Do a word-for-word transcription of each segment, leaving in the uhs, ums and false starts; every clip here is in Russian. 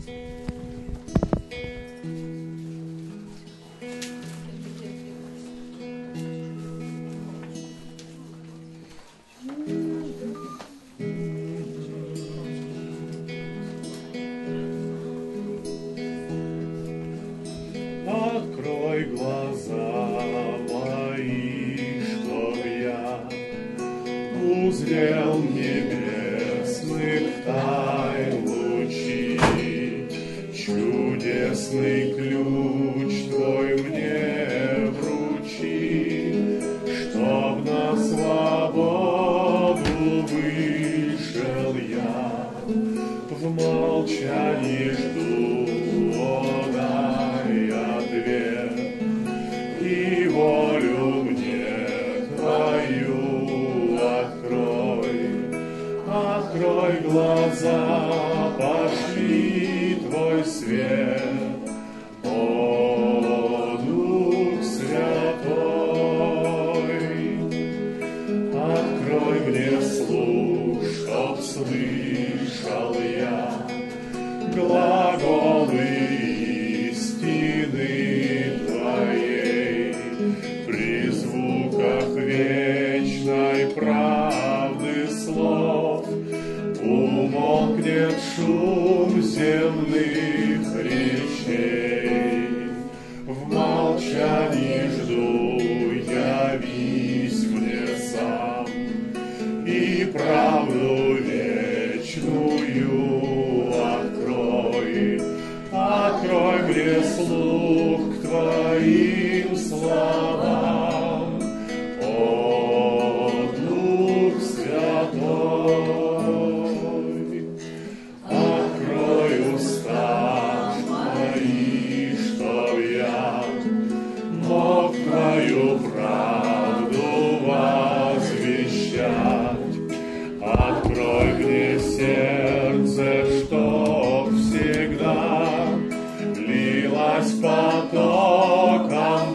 Открой глаза мои, чтоб я узрел небесных тайн лучи. Чудесный ключ Твой мне вручи, чтоб на свободу вышел я. В молчании жду, о, дай ответ, и волю мне Твою открой. Открой глаза, пошли Твой свет, о, Дух Святой. Открой мне слух, чтоб слышал я глаголы истины Твоей, при звуках вечной правды слов умолкнет шум земных речей. В молчании жду, явись мне сам, и правду вечную открой. Открой мне слух к Твоим словам, о, Дух Святой. Открой уста мои, чтоб я мог Твою правду возвещать. Открой мне сердце, чтоб всегда лилась потоком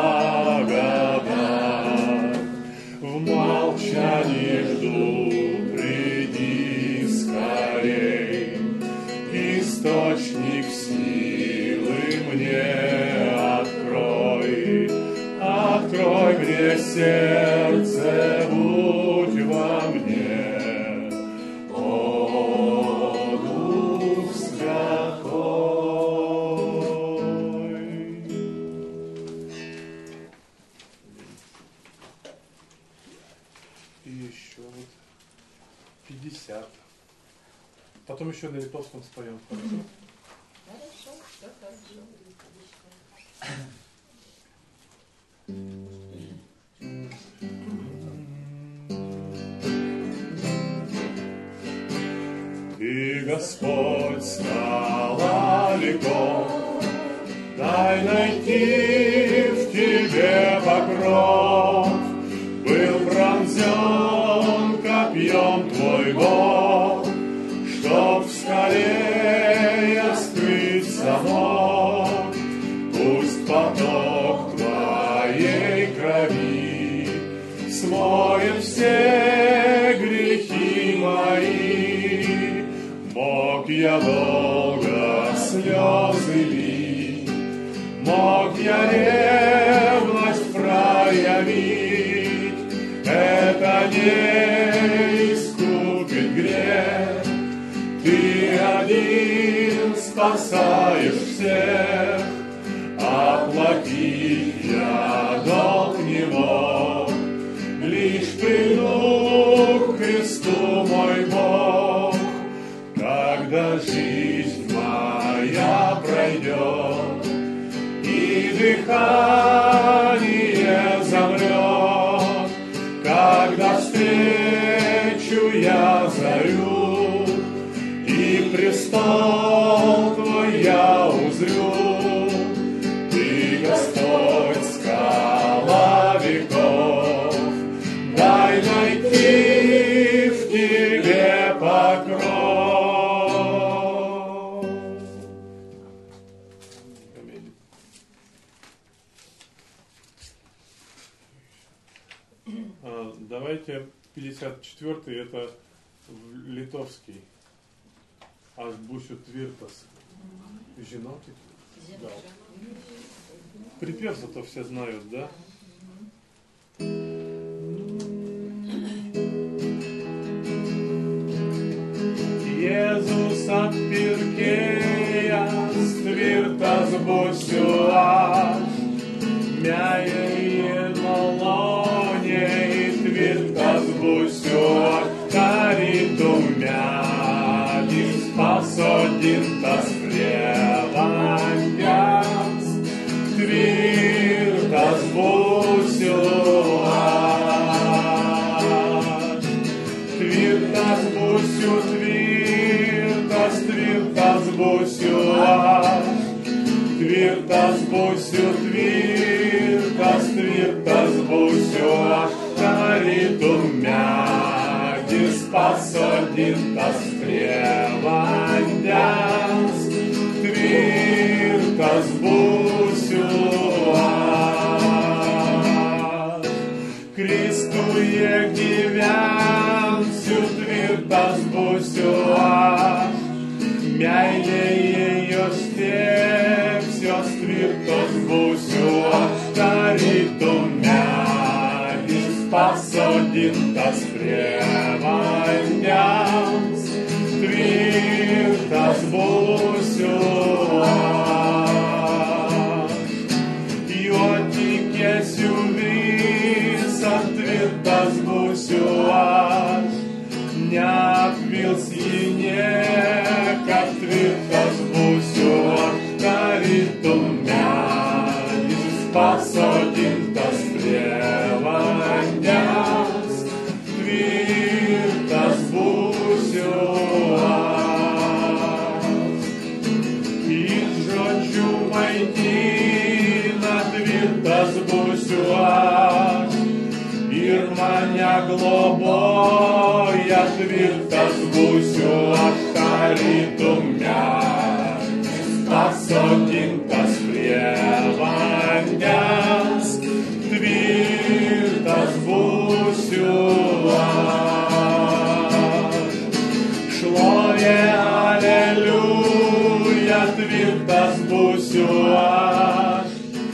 благодать. В молчании жду, приди скорей, источник силы мне открой. Открой мне сердце, будь во мне, о, Дух Святой. И еще вот пятьдесят. Потом еще на литовском споем. Хорошо? Хорошо, все хорошо. Ты, Господь, скала веков, дай найти в Тебе покров. Был пронзен копьем Твой Бог, чтоб в скале я скрыться мог. Пусть поток Твоей крови смоет все грехи мои. Мог я долго слезы лить, мог я ревность проявить, это не искупит грех. Ты один спасаешь всех, оплатить я долг не мог. Лишь приду к кресту, мой Бог, когда жизнь моя пройдет и дыхание замрет, когда встречу я зарю и престол Твой я узрю. Ты, Господь, скала веков, дай найти в Тебе покров. Аминь. А, давайте пятьдесят четвёртый, это литовский. Aš būsiu tvirtas. Женатый. Зина. Да. Припев зато все знают, да? Jēzus atpirkėjas tvirtas būsiu aš, meilėje malonėje tvirtas būsiu aš, tarytum medis pasodintas prie vandens, tvirtas būsiu aš, tvirtas būsiu tvirtas. Tvirtas būsiu aš, tvirtas būsiu, tvirtas, tvirtas būsiu aš, tarytum medis pasodintas prie vandens, tvirtas būsiu aš, Kristuje gyvensiu, tvirtas būsiu aš. Meilėje jos tėvs, jos tvirtos būsiu aš, tarytum medis pasodintas prie vandens, tvirtas būsiu aš. Juo tikėsiu visas, tvirtas būsiu aš, neapvils jį niekad, tvirtas būsiu aš, tarytum medis pasodintas prie vandens, tvirtas būsiu aš. Iš žodžių maitina, tvirtas būsiu aš, ir mane globoja, tvirtas būsiu aš, tarytum medis pasodintas prie vandens, tvirtas būsiu aš. Šlovė, aleliuja, tvirtas būsiu aš.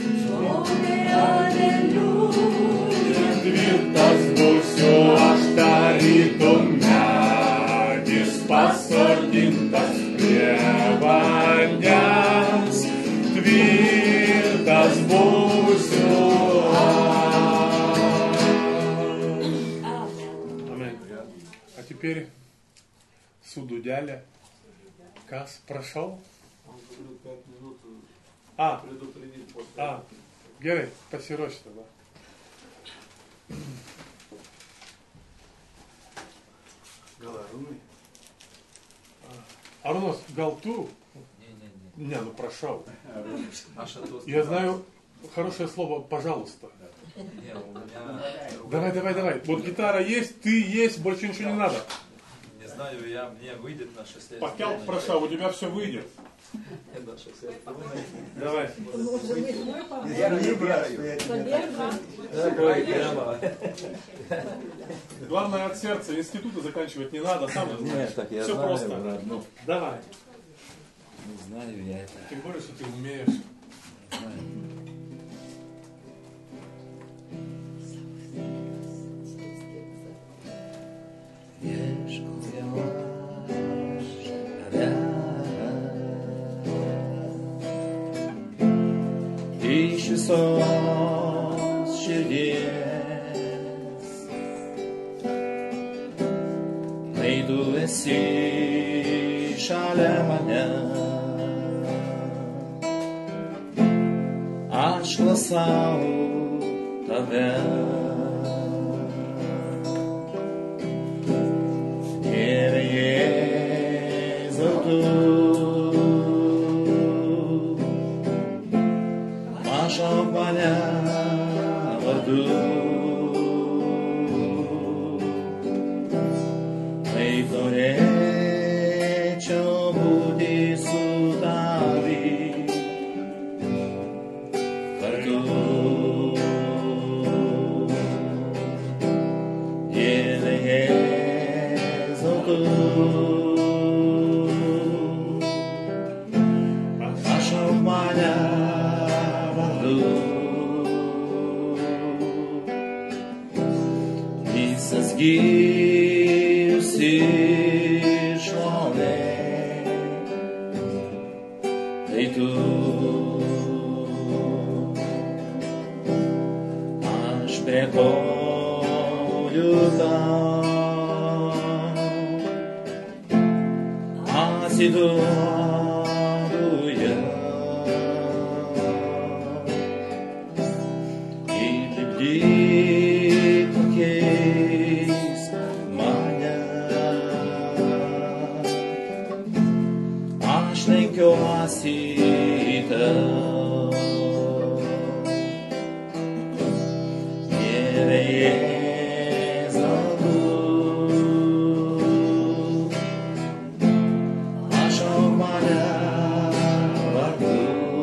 Tvirtas būsiu aš, tarytum medis pasodintas prie vandens, tvirtas būsiu aš. Аминь. А теперь суду дяля. Кас прошел? Он говорит пять минут А, предупредить после. а, Герой, посерочно, да. Голодный. Арнос, галту? Не-не-не. Не, ну прошел. Маша тут Я сказала. знаю хорошее слово «пожалуйста». Не, у меня... Давай, давай, давай. Вот гитара есть, ты есть, больше ничего не надо. Не знаю, я, мне выйдет на шесть лет. Покел прошел, у тебя все выйдет. На шесть лет. Давай. Я не играю. Такой прямо. Главное от сердца, институты заканчивать не надо, сам же знаешь. Нет, так я Все знаю, просто. брат, ну. Давай. Не знаю я это. Тем более, что ты умеешь. Знаю. Iisus širdies, kai tu esi šalia mane, aš klausau tave. Dieve Jėzau, tu pašauk mane vardu, kai norėčiau būti su tavi kartu. mane vardu. Visas gyvs ir šlovė, tai tu. Aš dėkoju tau, atsiduodu jam. Įlipdyk pakeisk mane, aš lenkiuosi į tau. Dieve Jėzau, pašauk mane vardu.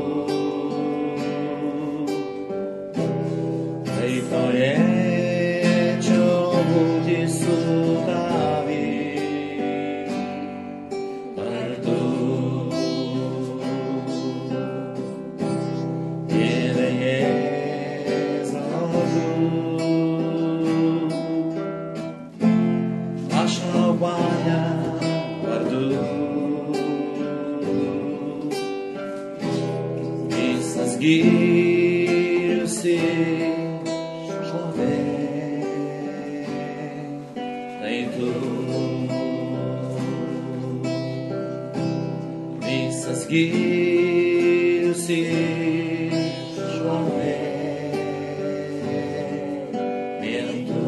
Taip norėčiau būti su tavim kartu. Dieve Jėzau, pašauk mane vardu. Visas gyvs ir šlovė, tai tu. Visas gyvs ir šlovė, vien tu.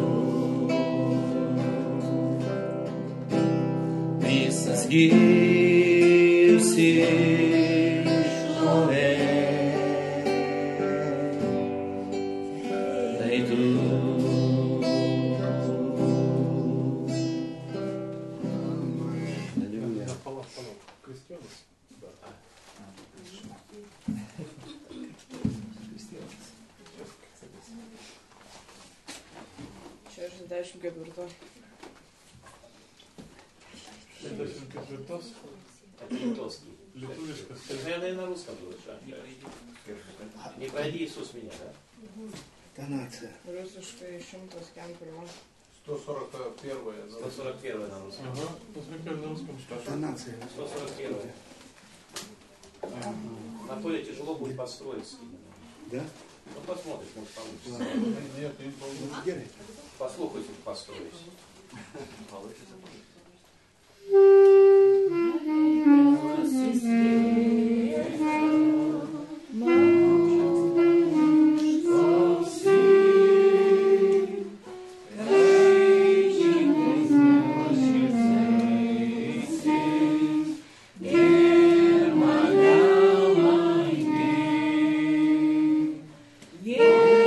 Visas gyvs ir šlovė, tai tu. Палат, палат. Крестьянец? Да. šešiasdešimt ketvirta. šešiasdešimt ketvirtos. Это литовский. Lietuviškas. Ты же, наверное, на русском слышал. Не пройди Иисус меня, да? Тонация. Rusiškai šimtas pirma. сто сорок первое. сто сорок первое на русском. Ага. Посмотрим на русском что. Тонация. сто сорок первое. На поле тяжело будет построиться. Да? Ну посмотришь, может получится. Нет, не получится. Послухайте, построить.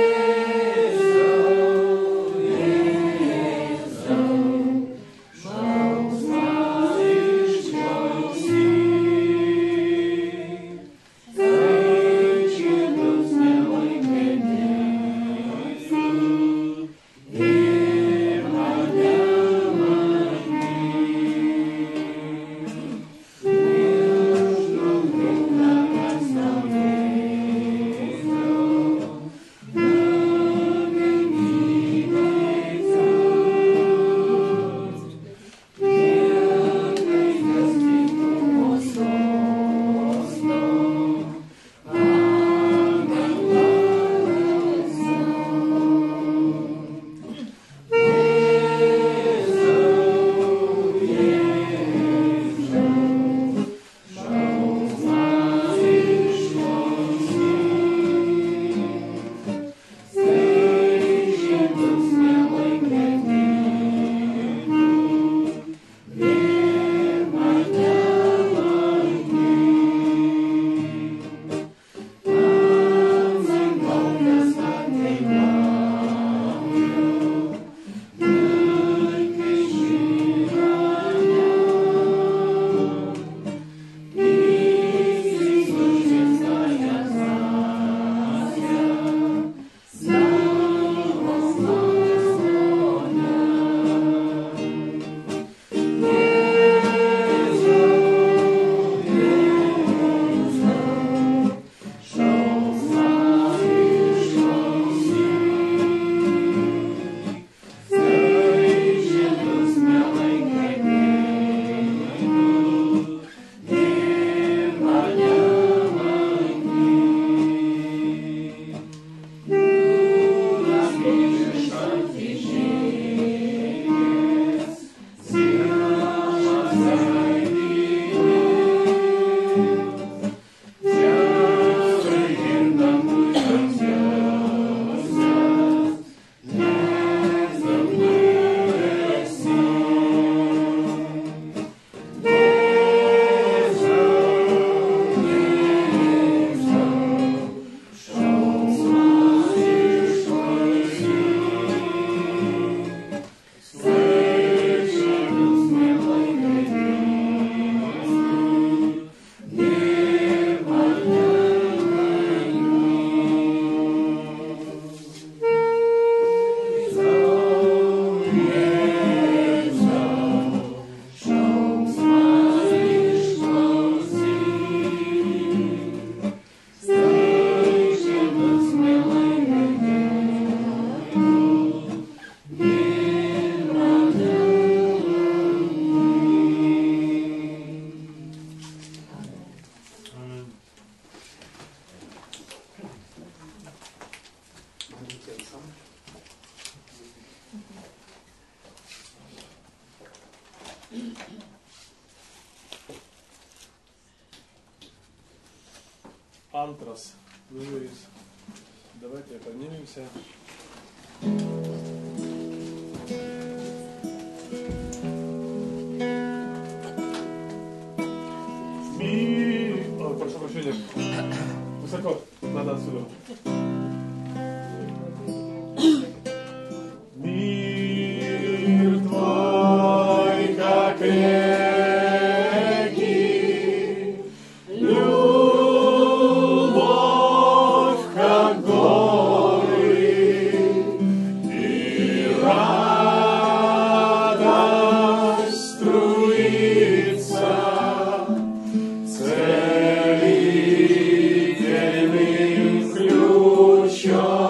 Jėzau, Jėzau, Антрас, Луис. Давайте поднимемся. Ми... О, прошу прощения. Высоко. Надо отсюда. Мир твой, как реки, любовь, как горы, и радость струится целительным ключом.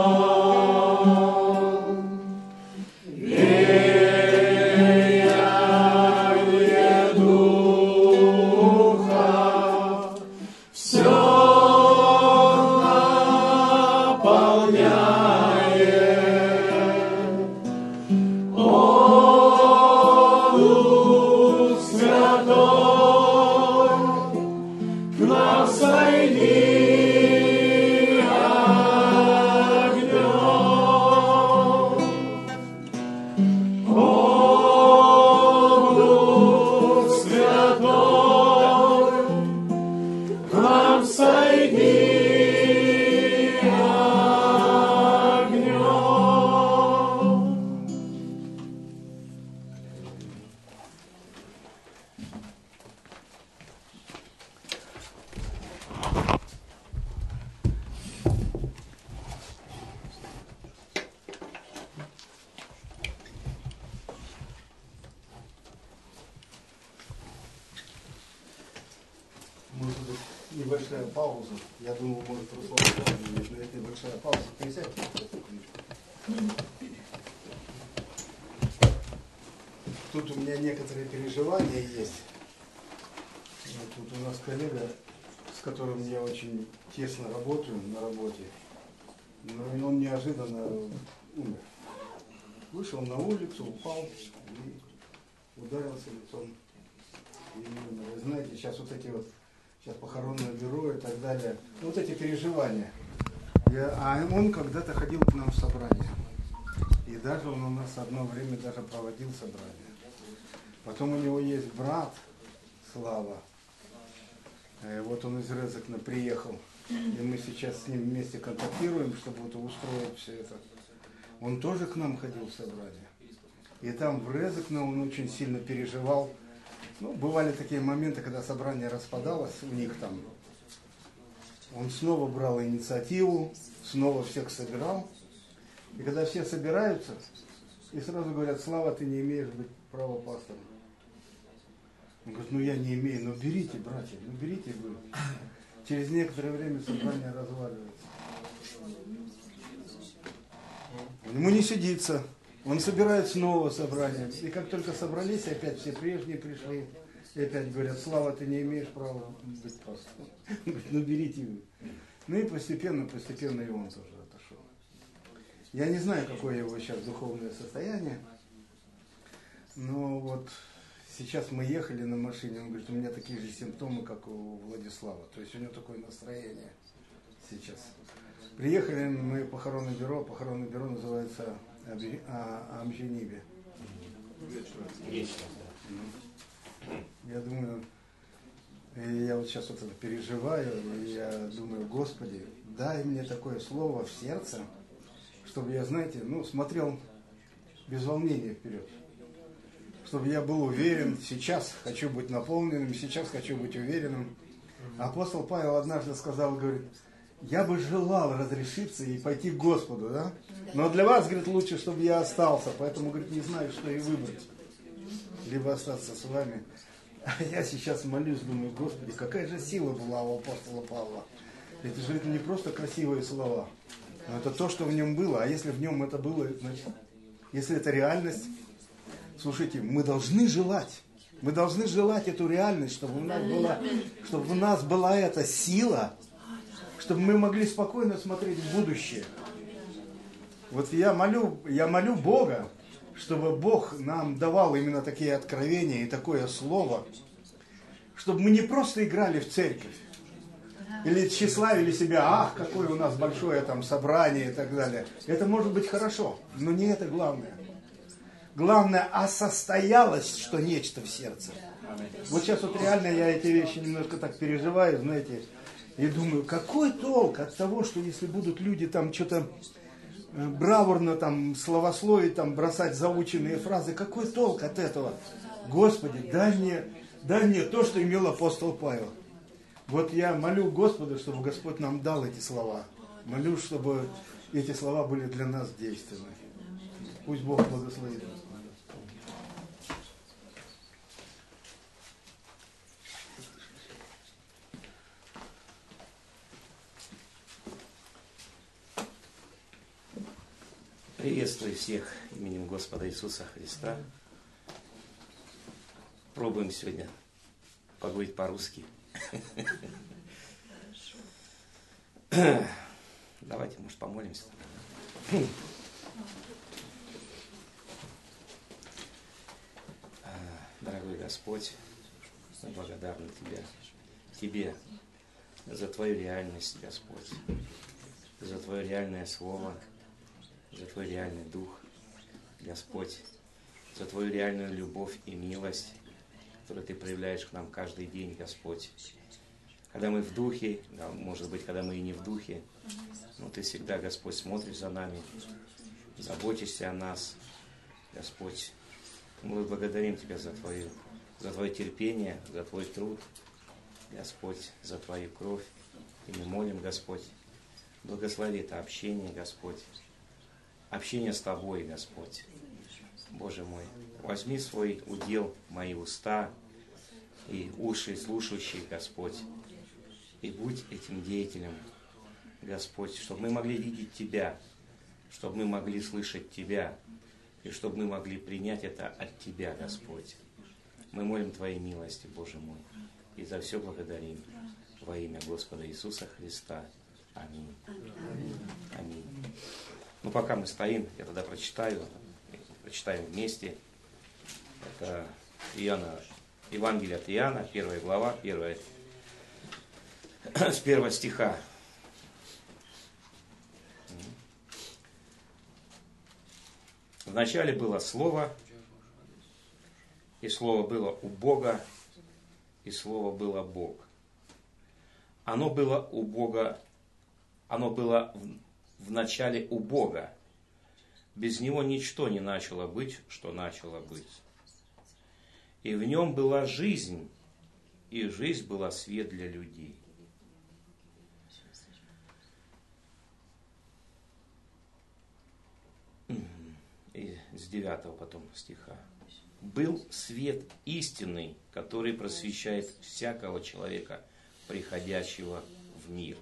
Может быть, небольшая пауза. Я думал, может, Руслан говорит, но это небольшая пауза. Присядьте. Тут у меня некоторые переживания есть. Вот тут у нас коллега, с которым я очень тесно работаю на работе, но он неожиданно умер. Вышел на улицу, упал и ударился лицом. И, вы знаете, сейчас вот эти вот сейчас похоронное бюро и так далее. Ну, вот эти переживания. Я, а он когда-то ходил к нам в собрание. И даже он у нас одно время даже проводил собрание. Потом у него есть брат, Слава. И вот он из Резекна приехал. И мы сейчас с ним вместе контактируем, чтобы вот устроить все это. Он тоже к нам ходил в собрание. И там в Резекне он очень сильно переживал. Ну, бывали такие моменты, когда собрание распадалось у них там. Он снова брал инициативу, снова всех собирал. И когда все собираются, и сразу говорят: Слава, ты не имеешь быть права пастором. Он говорит: ну я не имею, ну берите, братья, ну берите вы. Через некоторое время собрание разваливается. Ему не сидится. Он собирает снова собрание. И как только собрались, опять все прежние пришли. И опять говорят: Слава, ты не имеешь права быть пастором. Он говорит: ну берите вы. Ну и постепенно, постепенно и он тоже отошел. Я не знаю, какое его сейчас духовное состояние. Но вот сейчас мы ехали на машине, он говорит: у меня такие же симптомы, как у Владислава. То есть у него такое настроение сейчас. Приехали мы в похоронное бюро. Похоронное бюро называется Амжениби. Я думаю, я вот сейчас вот это переживаю, и я думаю: Господи, дай мне такое слово в сердце, чтобы я, знаете, ну, смотрел без волнения вперед. Чтобы я был уверен, сейчас хочу быть наполненным, сейчас хочу быть уверенным. Апостол Павел однажды сказал, говорит: я бы желал разрешиться и пойти к Господу, да? Но для вас, говорит, лучше, чтобы я остался, поэтому, говорит, не знаю, что и выбрать. Либо остаться с вами. А я сейчас молюсь, думаю: Господи, какая же сила была у апостола Павла. Это же это не просто красивые слова, но это то, что в нем было. А если в нем это было, значит, если это реальность, слушайте, мы должны желать. Мы должны желать эту реальность, чтобы у нас была, чтобы у нас была эта сила, чтобы мы могли спокойно смотреть в будущее. Вот я молю, я молю Бога, чтобы Бог нам давал именно такие откровения и такое слово, чтобы мы не просто играли в церковь, Или тщеславили себя, ах, какое у нас большое там собрание и так далее. Это может быть хорошо, но не это главное. Главное, а состоялось, что нечто в сердце. Вот сейчас вот реально я эти вещи немножко так переживаю, знаете, и думаю, какой толк от того, что если будут люди там что-то бравурно там словословить, там бросать заученные фразы, какой толк от этого? Господи, дай мне, дай мне то, что имел апостол Павел. Вот я молю Господа, чтобы Господь нам дал эти слова. Молю, чтобы эти слова были для нас действенны. Пусть Бог благословит нас. Приветствую всех именем Господа Иисуса Христа. Пробуем сегодня поговорить по-русски. Давайте, может, помолимся. Дорогой Господь, мы благодарны Тебе, Тебе за Твою реальность, Господь, за Твое реальное Слово, за Твой реальный Дух, Господь, за Твою реальную любовь и милость, которую Ты проявляешь к нам каждый день, Господь. Когда мы в Духе, да, может быть, когда мы и не в Духе, но Ты всегда, Господь, смотришь за нами, заботишься о нас, Господь. Мы благодарим Тебя за Твою, за Твое терпение, за Твой труд, Господь, за Твою кровь. И мы молим, Господь, благослови это общение, Господь. Общение с Тобой, Господь. Боже мой, возьми свой удел, мои уста и уши слушающие, Господь. И будь этим деятелем, Господь, чтобы мы могли видеть Тебя, чтобы мы могли слышать Тебя, и чтобы мы могли принять это от Тебя, Господь. Мы молим Твоей милости, Боже мой, и за все благодарим во имя Господа Иисуса Христа. Аминь. Аминь. Ну, пока мы стоим, я тогда прочитаю, прочитаем вместе. Это Иоанна, Евангелие от Иоанна, первая глава, первая, с первого стиха. Вначале было Слово, и Слово было у Бога, и Слово было Бог. Оно было у Бога, оно было в, в начале у Бога. Без Него ничто не начало быть, что начало быть. И в Нем была жизнь, и жизнь была свет для людей. И с девятого потом стиха. Был свет истинный, который просвещает всякого человека, приходящего в мир.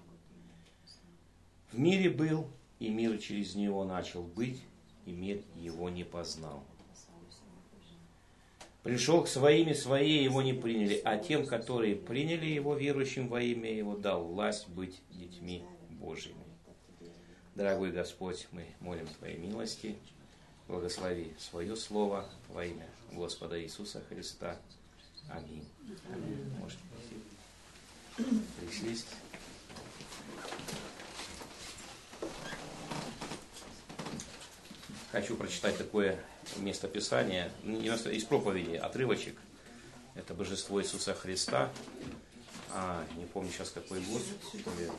В мире был, и мир через него начал быть, и мир его не познал. Пришел к своим, и свои его не приняли, а тем, которые приняли его, верующим во имя его, дал власть быть детьми Божьими. Дорогой Господь, мы молим Твоей милости. Благослови свое слово во имя Господа Иисуса Христа. Аминь. Аминь. Можете присесть. Хочу прочитать такое местописание из проповеди, отрывочек. Это Божество Иисуса Христа. А, не помню сейчас какой год, то ли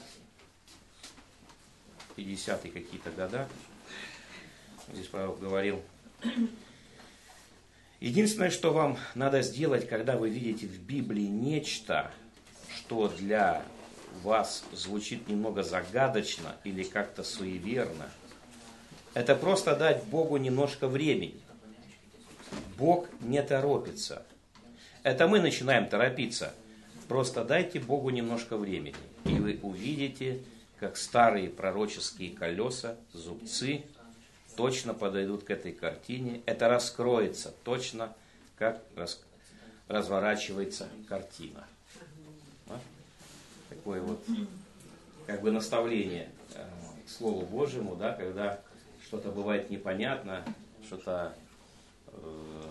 пятидесятые какие-то года. Здесь пророк говорил: единственное, что вам надо сделать, когда вы видите в Библии нечто, что для вас звучит немного загадочно или как-то суеверно, это просто дать Богу немножко времени. Бог не торопится. Это мы начинаем торопиться. Просто дайте Богу немножко времени, и вы увидите, как старые пророческие колеса, зубцы, точно подойдут к этой картине. Это раскроется точно, как раз, разворачивается картина. Да? Такое вот как бы наставление э, к Слову Божьему, да, когда что-то бывает непонятно, что-то э,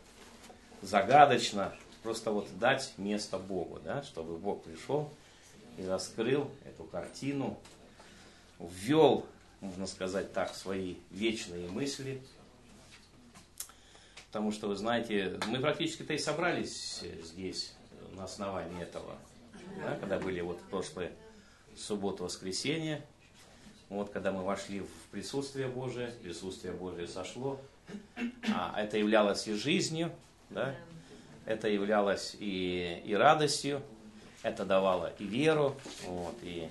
загадочно, просто вот дать место Богу, да, чтобы Бог пришел и раскрыл эту картину, ввел, можно сказать так, свои вечные мысли. Потому что, вы знаете, мы практически-то и собрались здесь на основании этого, да, когда были вот в прошлое субботу-воскресенье, вот когда мы вошли в присутствие Божие, присутствие Божие сошло, а это являлось и жизнью, да, это являлось и, и радостью, это давало и веру, вот, и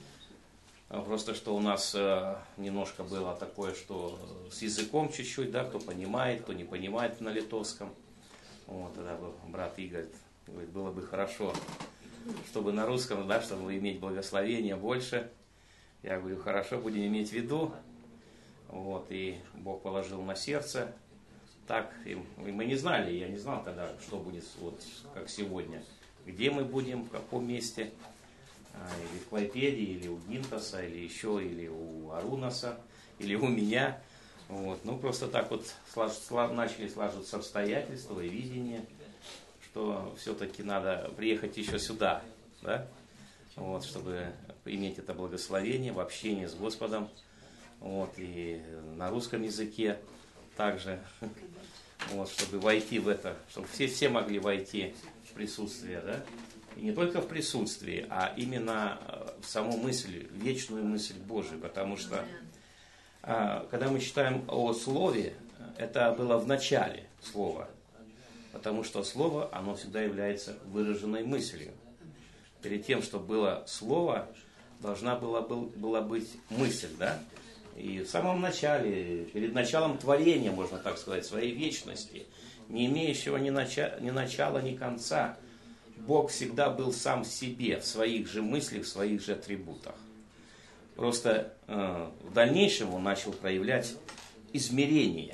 просто что у нас э, немножко было такое, что с языком чуть-чуть, да, кто понимает, кто не понимает на литовском. Вот, тогда брат Игорь говорит, было бы хорошо, чтобы на русском, да, чтобы иметь благословение больше. Я говорю, хорошо, будем иметь в виду. Вот, и Бог положил на сердце. Так, и мы не знали, я не знал тогда, что будет, вот, как сегодня. Где мы будем, в каком месте. Или в Клайпеде, или у Гинтаса, или еще, или у Арунаса, или у меня. Вот. Ну, просто так вот слаж, слаж, начали сложиться обстоятельства и видение, что все-таки надо приехать еще сюда, да? Вот, чтобы иметь это благословение в общении с Господом, вот, и на русском языке также, вот, чтобы войти в это, чтобы все, все могли войти в присутствие, да? И не только в присутствии, а именно в саму мысль, вечную мысль Божию. Потому что, когда мы читаем о Слове, это было в начале Слова. Потому что Слово, оно всегда является выраженной мыслью. Перед тем, чтобы было Слово, должна была, была быть мысль, да? И в самом начале, перед началом творения, можно так сказать, своей вечности, не имеющего ни начала, ни, начала, ни конца, Бог всегда был сам в себе, в своих же мыслях, в своих же атрибутах. Просто э, в дальнейшем он начал проявлять измерения.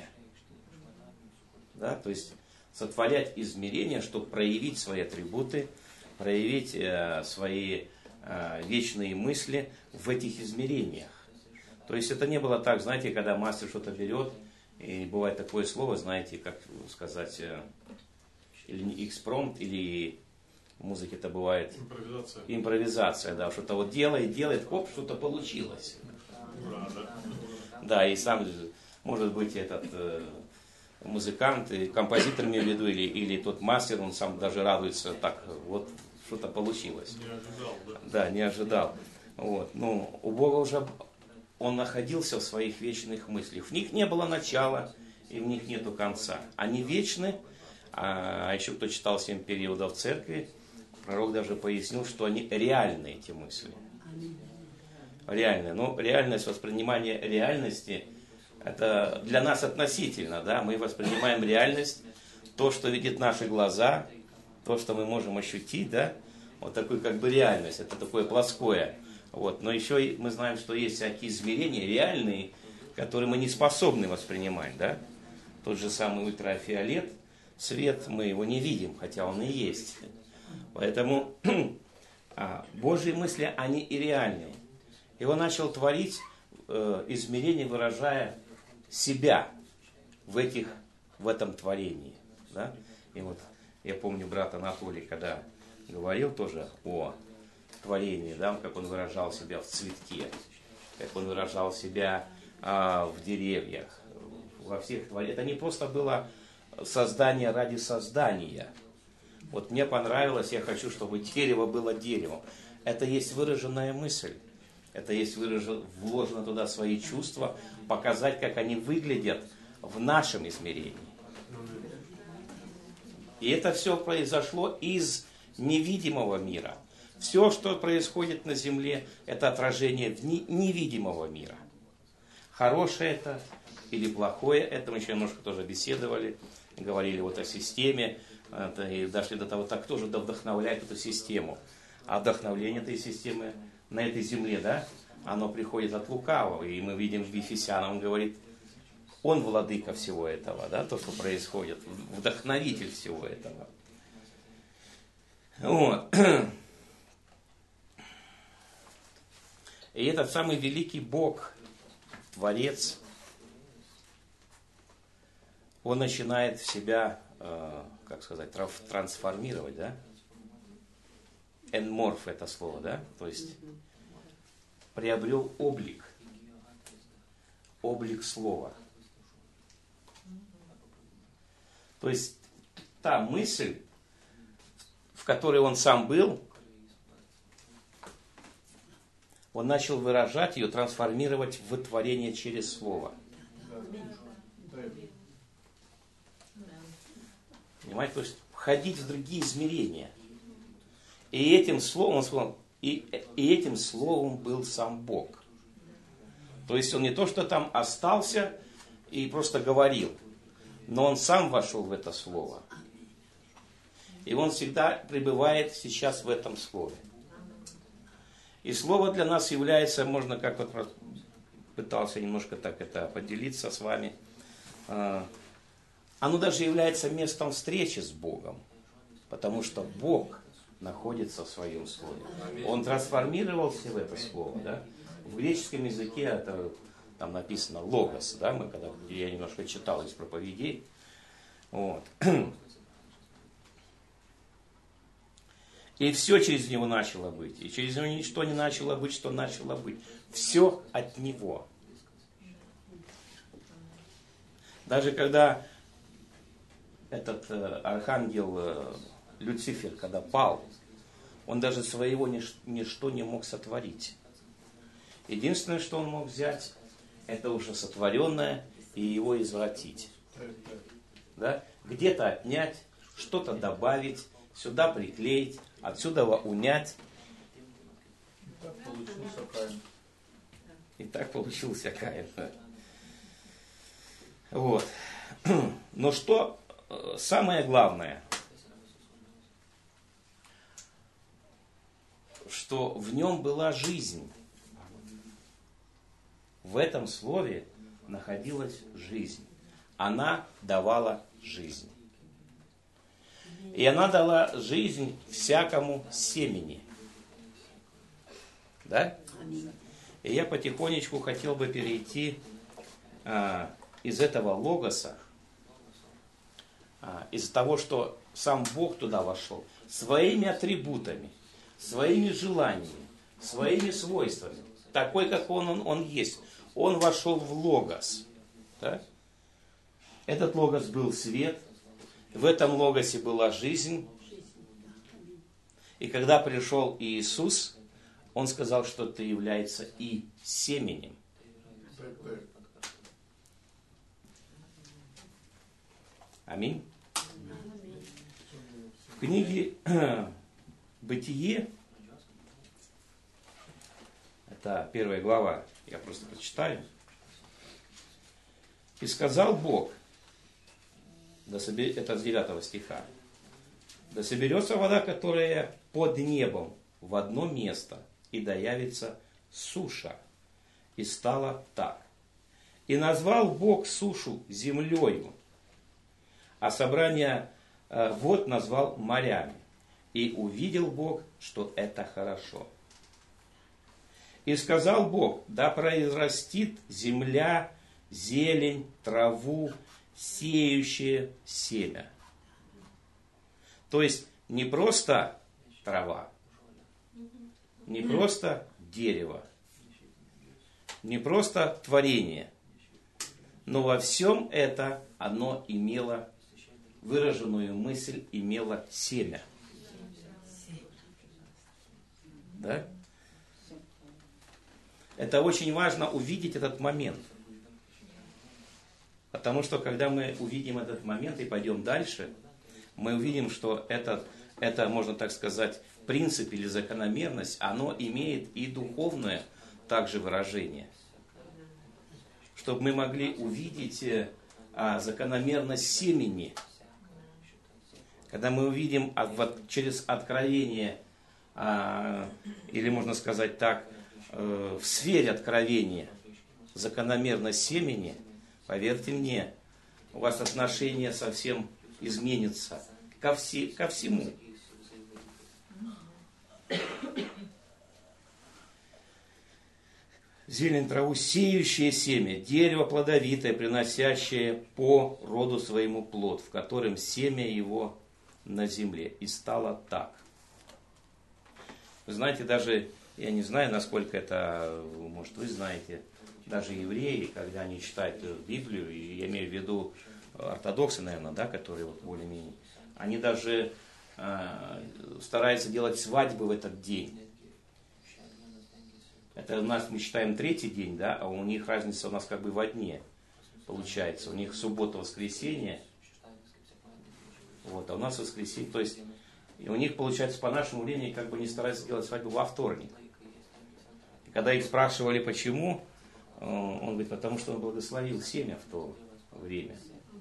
Да? То есть сотворять измерения, чтобы проявить свои атрибуты, проявить э, свои э, вечные мысли в этих измерениях. То есть это не было так, знаете, когда мастер что-то берет, и бывает такое слово, знаете, как сказать, э, или экспромт, или... В музыке это бывает Импровизация. Импровизация, да, что-то вот делает, делает, хоп, что-то получилось. Ура, да. Да, и сам, может быть, этот э, музыкант, и композитор, имею в виду, или, или тот мастер, он сам даже радуется, так, вот, что-то получилось. Не ожидал, да? Да, не ожидал. Вот. Ну, у Бога уже, он находился в своих вечных мыслях. В них не было начала, и в них нету конца. Они вечны, а еще кто читал семь периодов церкви, пророк даже пояснил, что они реальны, эти мысли. Реальные. Ну, реальность, воспринимание реальности, это для нас относительно, да, мы воспринимаем реальность, то, что видят наши глаза, то, что мы можем ощутить, да, вот такую как бы реальность, это такое плоское. Вот. Но еще и мы знаем, что есть всякие измерения реальные, которые мы не способны воспринимать, да. Тот же самый ультрафиолет, свет, мы его не видим, хотя он и есть. Поэтому Божьи мысли, они и реальные. И он начал творить э, измерения, выражая себя в, этих, в этом творении. Да? И вот я помню брат Анатолий, когда говорил тоже о творении, да, как он выражал себя в цветке, как он выражал себя э, в деревьях, во всех творениях. Это не просто было создание ради создания. Вот мне понравилось, я хочу, чтобы дерево было деревом. Это есть выраженная мысль. Это есть выражено, вложено туда свои чувства, показать, как они выглядят в нашем измерении. И это все произошло из невидимого мира. Все, что происходит на земле, это отражение невидимого мира. Хорошее это или плохое, это мы еще немножко тоже беседовали, говорили вот о системе, это, и дошли до того, так кто же вдохновляет эту систему. А вдохновление этой системы на этой земле, да, оно приходит от лукавого. И мы видим в Ефесянам, он говорит, он владыка всего этого, да, то, что происходит, вдохновитель всего этого. Вот. И этот самый великий Бог, Творец, он начинает в себя, э, как сказать, трансформировать, да? энморф это слово, да? То есть приобрел облик. Облик слова. То есть та мысль, в которой он сам был, он начал выражать ее, трансформировать в творение через слово. Понимаете? То есть входить в другие измерения. И этим словом, он сказал, и, и этим словом был сам Бог. То есть он не то, что там остался и просто говорил, но он сам вошел в это слово. И он всегда пребывает сейчас в этом слове. И слово для нас является, можно как вот пытался немножко так это поделиться с вами, оно даже является местом встречи с Богом, потому что Бог находится в своем слове. Он трансформировался в это слово, да? В греческом языке это там написано логос, да? Мы когда я немножко читал из проповедей, вот. И все через него начало быть. И через него ничто не начало быть, что начало быть. Все от него. Даже когда этот э, архангел э, Люцифер, когда пал, он даже своего нич- ничто не мог сотворить. Единственное, что он мог взять, это уже сотворенное и его извратить. Да? Где-то отнять, что-то добавить, сюда приклеить, отсюда унять. И так получился Каин. И так получился Каин. Вот. Но что самое главное, что в нем была жизнь. В этом слове находилась жизнь. Она давала жизнь. И она дала жизнь всякому семени. Да? И я потихонечку хотел бы перейти а, из этого логоса, а, из того, что сам Бог туда вошел, своими атрибутами, своими желаниями, своими свойствами, такой, как он, он, он есть. Он вошел в логос. Да? Этот логос был свет, в этом логосе была жизнь. И когда пришел Иисус, Он сказал, что ты являешься и семенем. Аминь. В книге «Бытие», это первая глава, я просто прочитаю. «И сказал Бог», это с девятого стиха, «Да соберется вода, которая под небом, в одно место, и доявится суша. И стало так. И назвал Бог сушу землею, а собрание вод назвал морями. И увидел Бог, что это хорошо. И сказал Бог, да произрастит земля, зелень, траву, сеющее семя». То есть не просто трава, не просто дерево, не просто творение, но во всем это оно имело выраженную мысль, имело семя. Да? Это очень важно увидеть этот момент. Потому что когда мы увидим этот момент и пойдем дальше, мы увидим, что это, это, можно так сказать, принцип или закономерность, оно имеет и духовное также выражение. Чтобы мы могли увидеть а, закономерность семени. Когда мы увидим а, вот, через откровение, а, или можно сказать так, э, в сфере откровения закономерность семени, поверьте мне, у вас отношение совсем изменится ко, все, ко всему. Зелень, траву, сеющее семя, дерево плодовитое, приносящее по роду своему плод, в котором семя его на земле. И стало так. Вы знаете, даже, я не знаю, насколько это, может, вы знаете, даже евреи, когда они читают Библию, и я имею в виду ортодоксы, наверное, да, которые вот более-менее, они даже э, стараются делать свадьбы в этот день. Это у нас мы считаем третий день, да, а у них разница у нас как бы во дне получается. У них суббота, воскресенье, вот, а у нас воскресенье, то есть и у них получается по нашему времени как бы они стараются делать свадьбу во вторник. И когда их спрашивали почему, он говорит, потому что он благословил семя в то время.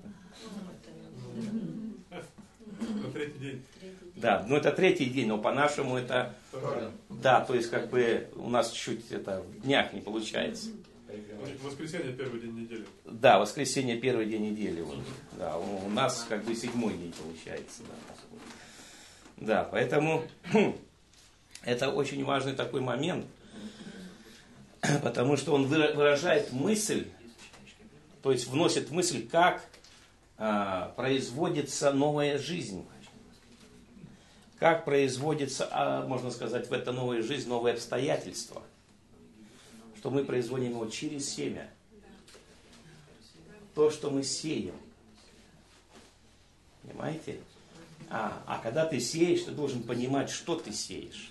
На третий день. Да, ну это третий день, но по-нашему это... Второй. Да, то есть как бы у нас чуть это в днях не получается. Воскресенье первый день недели. Да, воскресенье первый день недели. Вот. Да, у, у нас как бы седьмой день получается. Да, да, поэтому это очень важный такой момент, потому что он выражает мысль, то есть вносит мысль, как а, производится новая жизнь. Как производится, а, можно сказать, в эта новая жизнь новые обстоятельства. Что мы производим его через семя. То, что мы сеем. Понимаете? А, а когда ты сеешь, ты должен понимать, что ты сеешь.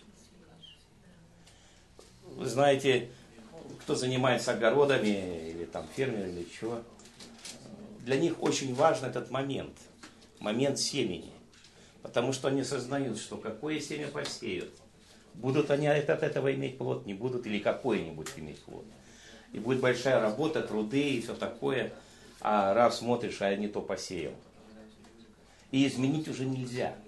Вы знаете, кто занимается огородами, или там фермер, или чего, для них очень важен этот момент. Момент семени. Потому что они сознают, что какое семя посеют, будут они от этого иметь плод, не будут, или какой-нибудь иметь плод. И будет большая работа, труды и все такое, а раз смотришь, а не то посеял. И изменить уже нельзя.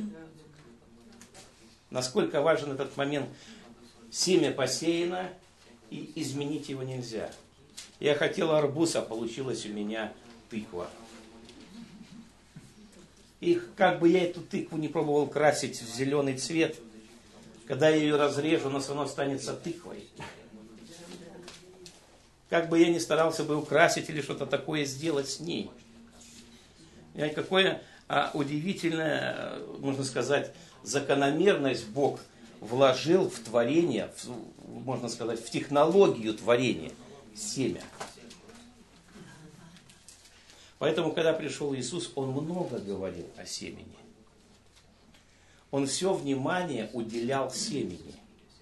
Насколько важен этот момент, семя посеяно, и изменить его нельзя. Я хотел арбуз, а получилось у меня тыква. И как бы я эту тыкву не пробовал красить в зеленый цвет, когда я ее разрежу, она все равно останется тыквой. Как бы я ни старался бы украсить или что-то такое сделать с ней. И какое а, удивительное, можно сказать, закономерность Бог вложил в творение, в, можно сказать, в технологию творения семя. Поэтому, когда пришел Иисус, Он много говорил о семени. Он все внимание уделял семени.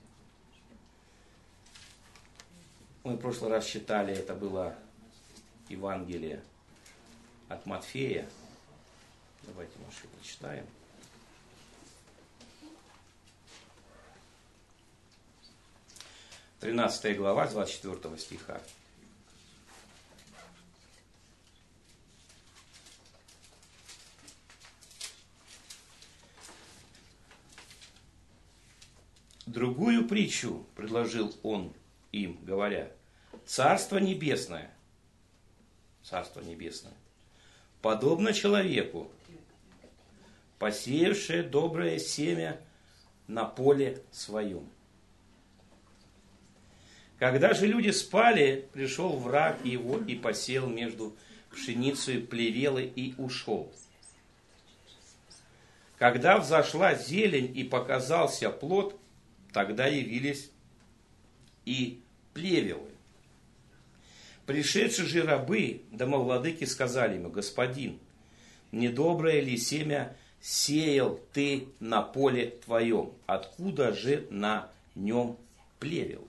Мы в прошлый раз читали, это было Евангелие от Матфея. Давайте, может, его прочитаем. тринадцатая глава, двадцать четвёртого стиха. Другую притчу предложил он им, говоря, Царство Небесное, Царство Небесное, подобно человеку, посеявшее доброе семя на поле своем. Когда же люди спали, пришел враг его и посеял между пшеницей плевелы и ушел. Когда взошла зелень и показался плод, тогда явились и плевелы. Пришедшие же рабы домовладыки сказали ему, господин, недоброе ли семя сеял ты на поле твоем? Откуда же на нем плевелы?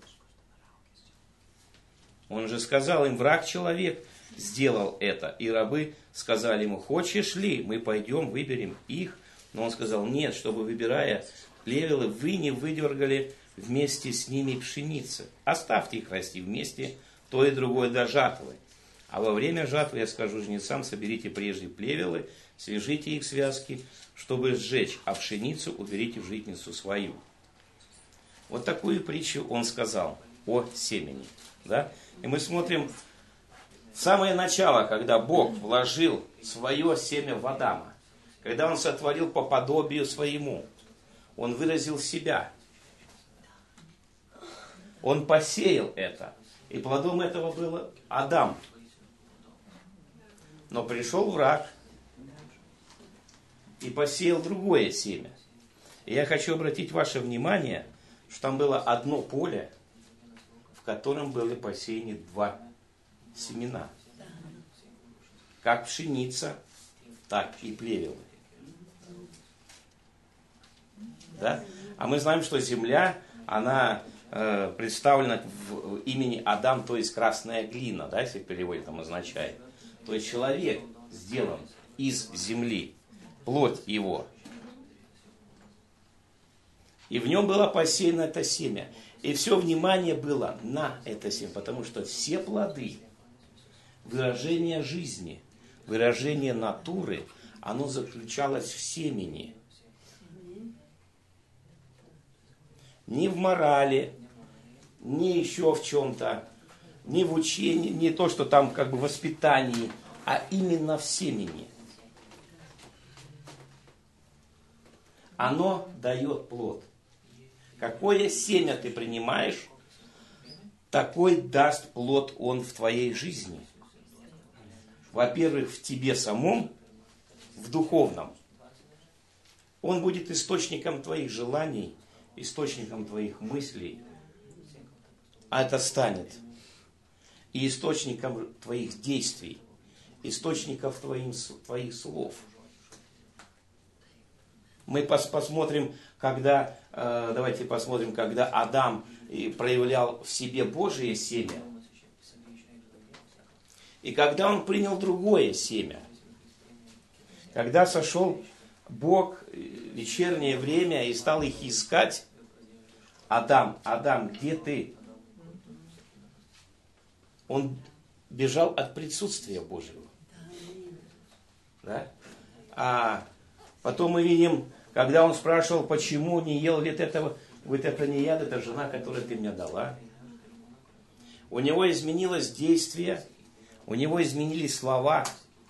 Он же сказал им, враг человек сделал это. И рабы сказали ему, хочешь ли, мы пойдем, выберем их? Но он сказал, нет, чтобы, выбирая плевелы, вы не выдергали вместе с ними пшеницы. Оставьте их расти вместе, то и другое до жатвы. А во время жатвы я скажу жнецам, соберите прежде плевелы, свяжите их связки, чтобы сжечь, а пшеницу уберите в житницу свою. Вот такую притчу он сказал о семени. Да? И мы смотрим самое начало, когда Бог вложил свое семя в Адама. Когда Он сотворил по подобию своему. Он выразил себя. Он посеял это. И плодом этого был Адам. Но пришел враг и посеял другое семя. И я хочу обратить ваше внимание что там было одно поле, в котором были посеяны два семена. Как пшеница, так и плевел. Да? А мы знаем, что земля, она э, представлена в имени Адам, то есть красная глина, да, если переводит, там означает. То есть человек сделан из земли, плоть его. И в нем было посеяно это семя. И все внимание было на это семя, потому что все плоды, выражение жизни, выражение натуры, оно заключалось в семени. Не в морали, не еще в чем-то, не в учении, не то, что там как бы в воспитании, а именно в семени. Оно дает плод. Какое семя ты принимаешь, такой даст плод он в твоей жизни. Во-первых, в тебе самом, в духовном. Он будет источником твоих желаний, источником твоих мыслей, а это станет и источником твоих действий, источником твоим, твоих слов. Мы пос, посмотрим, когда, э, давайте посмотрим, когда Адам проявлял в себе Божие семя, и когда он принял другое семя, когда сошел Бог в вечернее время и стал их искать, Адам, Адам, где ты? Он бежал от присутствия Божьего. Да? А потом мы видим, когда он спрашивал, почему не ел ли этого, говорит, это не яд, это жена, которую ты мне дала. У него изменилось действие, у него изменились слова,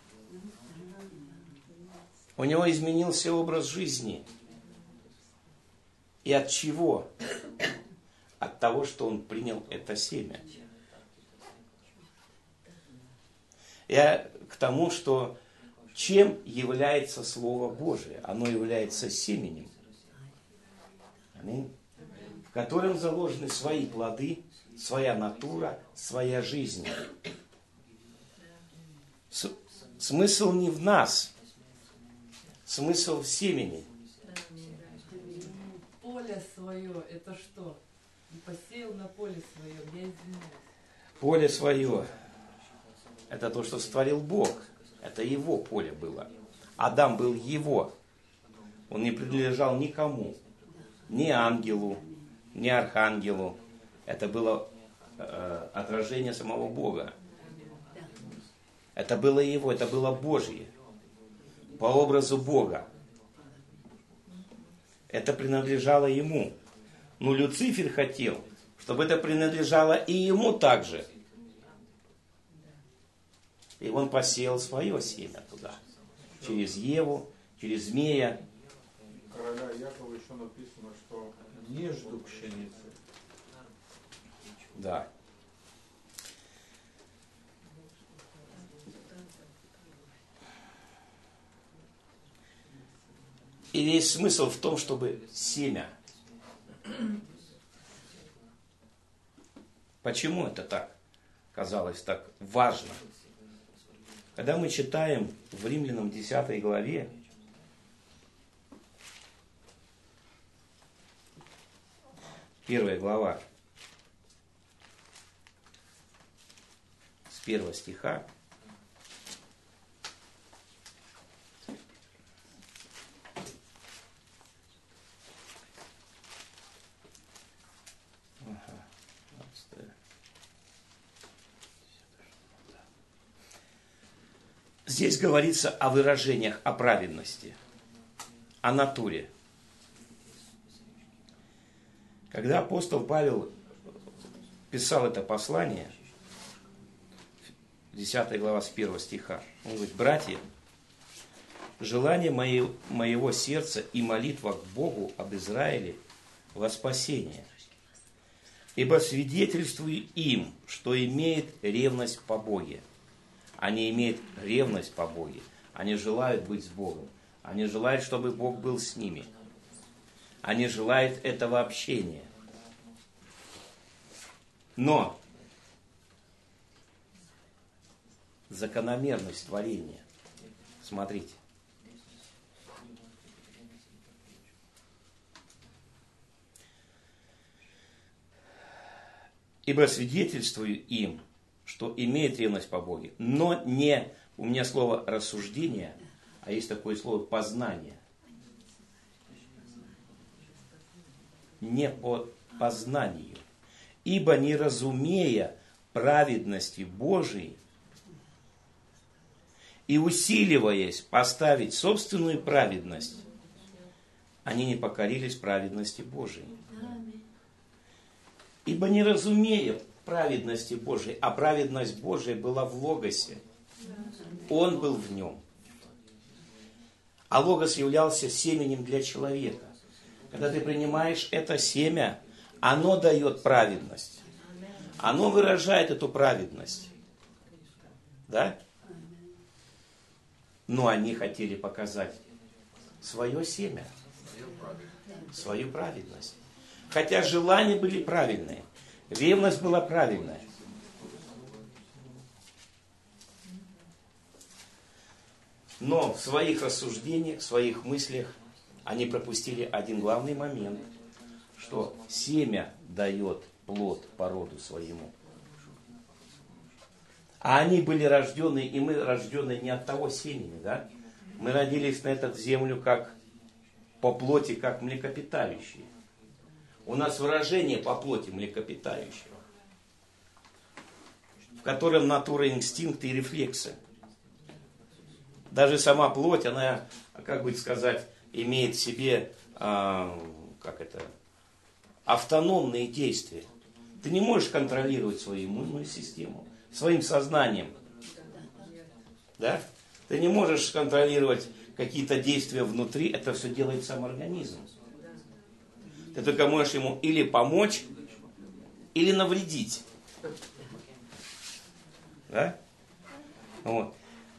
у него изменился образ жизни. И от чего? От того, что он принял это семя. Я к тому, что чем является Слово Божие? Оно является семенем, аминь, в котором заложены свои плоды, своя натура, своя жизнь. С- смысл не в нас, смысл в семени. Поле свое, это что? Посеял на поле свое, я извиняюсь. Поле свое, это то, что сотворил Бог. Это его поле было. Адам был его. Он не принадлежал никому. Ни ангелу, ни архангелу. Это было э, отражение самого Бога. Это было его, это было Божье. По образу Бога. Это принадлежало ему. Но Люцифер хотел, чтобы это принадлежало и ему также. И он посеял свое семя туда. Через Еву, через змея. Короля Якова еще написано, что не жду пшеницы. Да. И весь смысл в том, чтобы семя. Почему это так казалось так важно? Когда мы читаем в Римлянам десятой главе, первая глава, с первого стиха, здесь говорится о выражениях, о праведности, о натуре. Когда апостол Павел писал это послание, десятая глава с первого стиха, он говорит: братья, желание мое, моего сердца и молитва к Богу об Израиле во спасение. Ибо свидетельствую им, что имеет ревность по Боге. Они имеют ревность по Боге. Они желают быть с Богом. Они желают, чтобы Бог был с ними. Они желают этого общения. Но закономерность творения, смотрите. Ибо свидетельствую им, что имеет ревность по Боге, но не, у меня слово рассуждение, а есть такое слово познание. Не по познанию. Ибо не разумея праведности Божией и усиливаясь поставить собственную праведность, они не покорились праведности Божией. Ибо не разумея праведности Божией, а праведность Божия была в Логосе. Он был в нем. А Логос являлся семенем для человека. Когда ты принимаешь это семя, оно дает праведность. Оно выражает эту праведность. Да? Но они хотели показать свое семя, свою праведность. Хотя желания были правильные, ревность была правильная. Но в своих рассуждениях, в своих мыслях они пропустили один главный момент, что семя дает плод по роду своему. А они были рождены, и мы рождены не от того семени, да? Мы родились на эту землю как по плоти, как млекопитающие. У нас выражение по плоти млекопитающего, в котором натура, инстинкты и рефлексы. Даже сама плоть, она, как бы сказать, имеет в себе, а, как это, автономные действия. Ты не можешь контролировать свою иммунную систему своим сознанием. Да? Ты не можешь контролировать какие-то действия внутри, это все делает сам организм. Ты только можешь ему или помочь, или навредить. Да? Вот.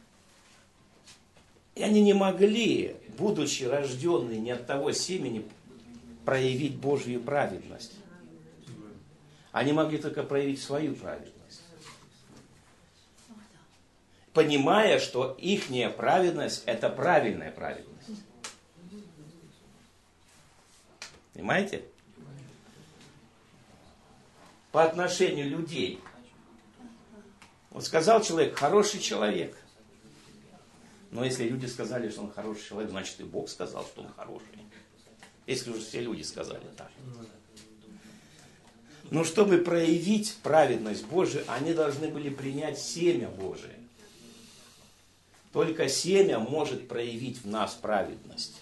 И они не могли, будучи рожденные не от того семени, проявить Божью праведность. Они могли только проявить свою праведность. Понимая, что ихняя праведность – это правильная праведность. Понимаете? По отношению людей. Вот сказал человек, хороший человек. Но если люди сказали, что он хороший человек, значит и Бог сказал, что он хороший. Если уже все люди сказали так. Но чтобы проявить праведность Божию, они должны были принять семя Божие. Только семя может проявить в нас праведность.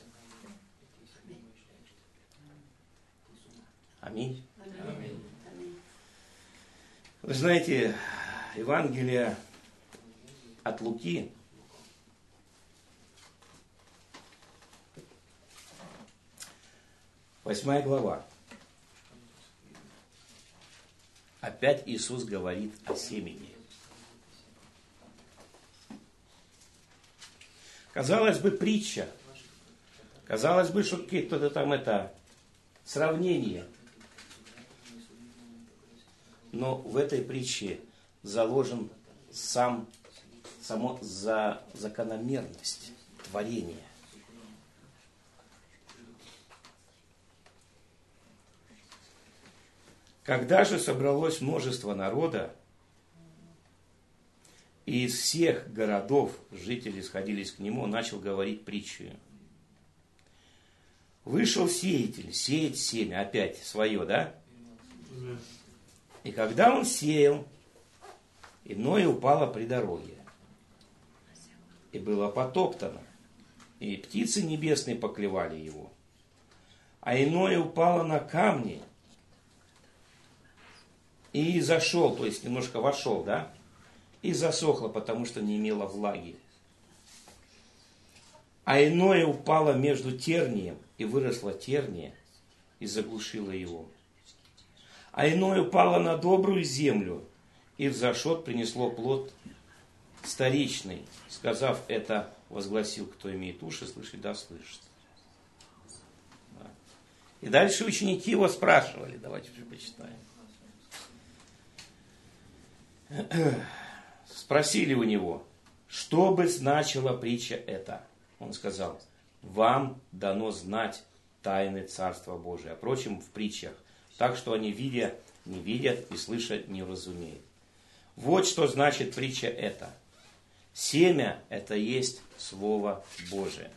Аминь. Аминь. Вы знаете, Евангелие от Луки восьмая глава. Опять Иисус говорит о семени. Казалось бы, притча. Казалось бы, что какие-то там это сравнение. Но в этой притче заложен сам, само за закономерность творения. Когда же собралось множество народа, и из всех городов жители сходились к нему, он начал говорить притчу. Вышел сеятель, сеять семя, опять свое, да? И когда он сеял, иное упало при дороге, и было потоптано, и птицы небесные поклевали его. А иное упало на камни, и зашел, то есть немножко вошел, да? И засохло, потому что не имело влаги. А иное упало между тернием, и выросла терния, и заглушила его. А иное упало на добрую землю, и взошед принесло плод старичный. Сказав это, возгласил, кто имеет уши слышать, да слышит. Да. И дальше ученики его спрашивали, давайте почитаем. Спросили у него, что бы значила притча эта? Он сказал, вам дано знать тайны Царства Божия. Впрочем, в притчах, так что они, видя, не видят и слыша, не разумеют. Вот что значит притча эта. Семя – это есть Слово Божие,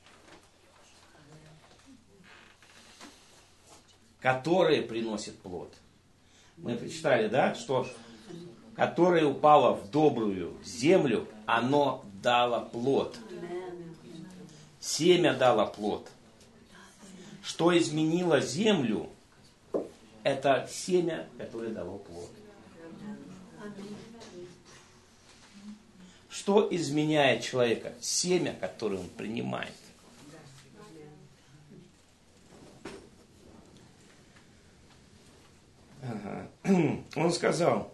которое приносит плод. Мы прочитали, да, что которое упало в добрую землю, оно дало плод. Семя дало плод. Что изменило землю, это семя, которое дало плод. Что изменяет человека? Семя, которое он принимает. Ага. Он сказал,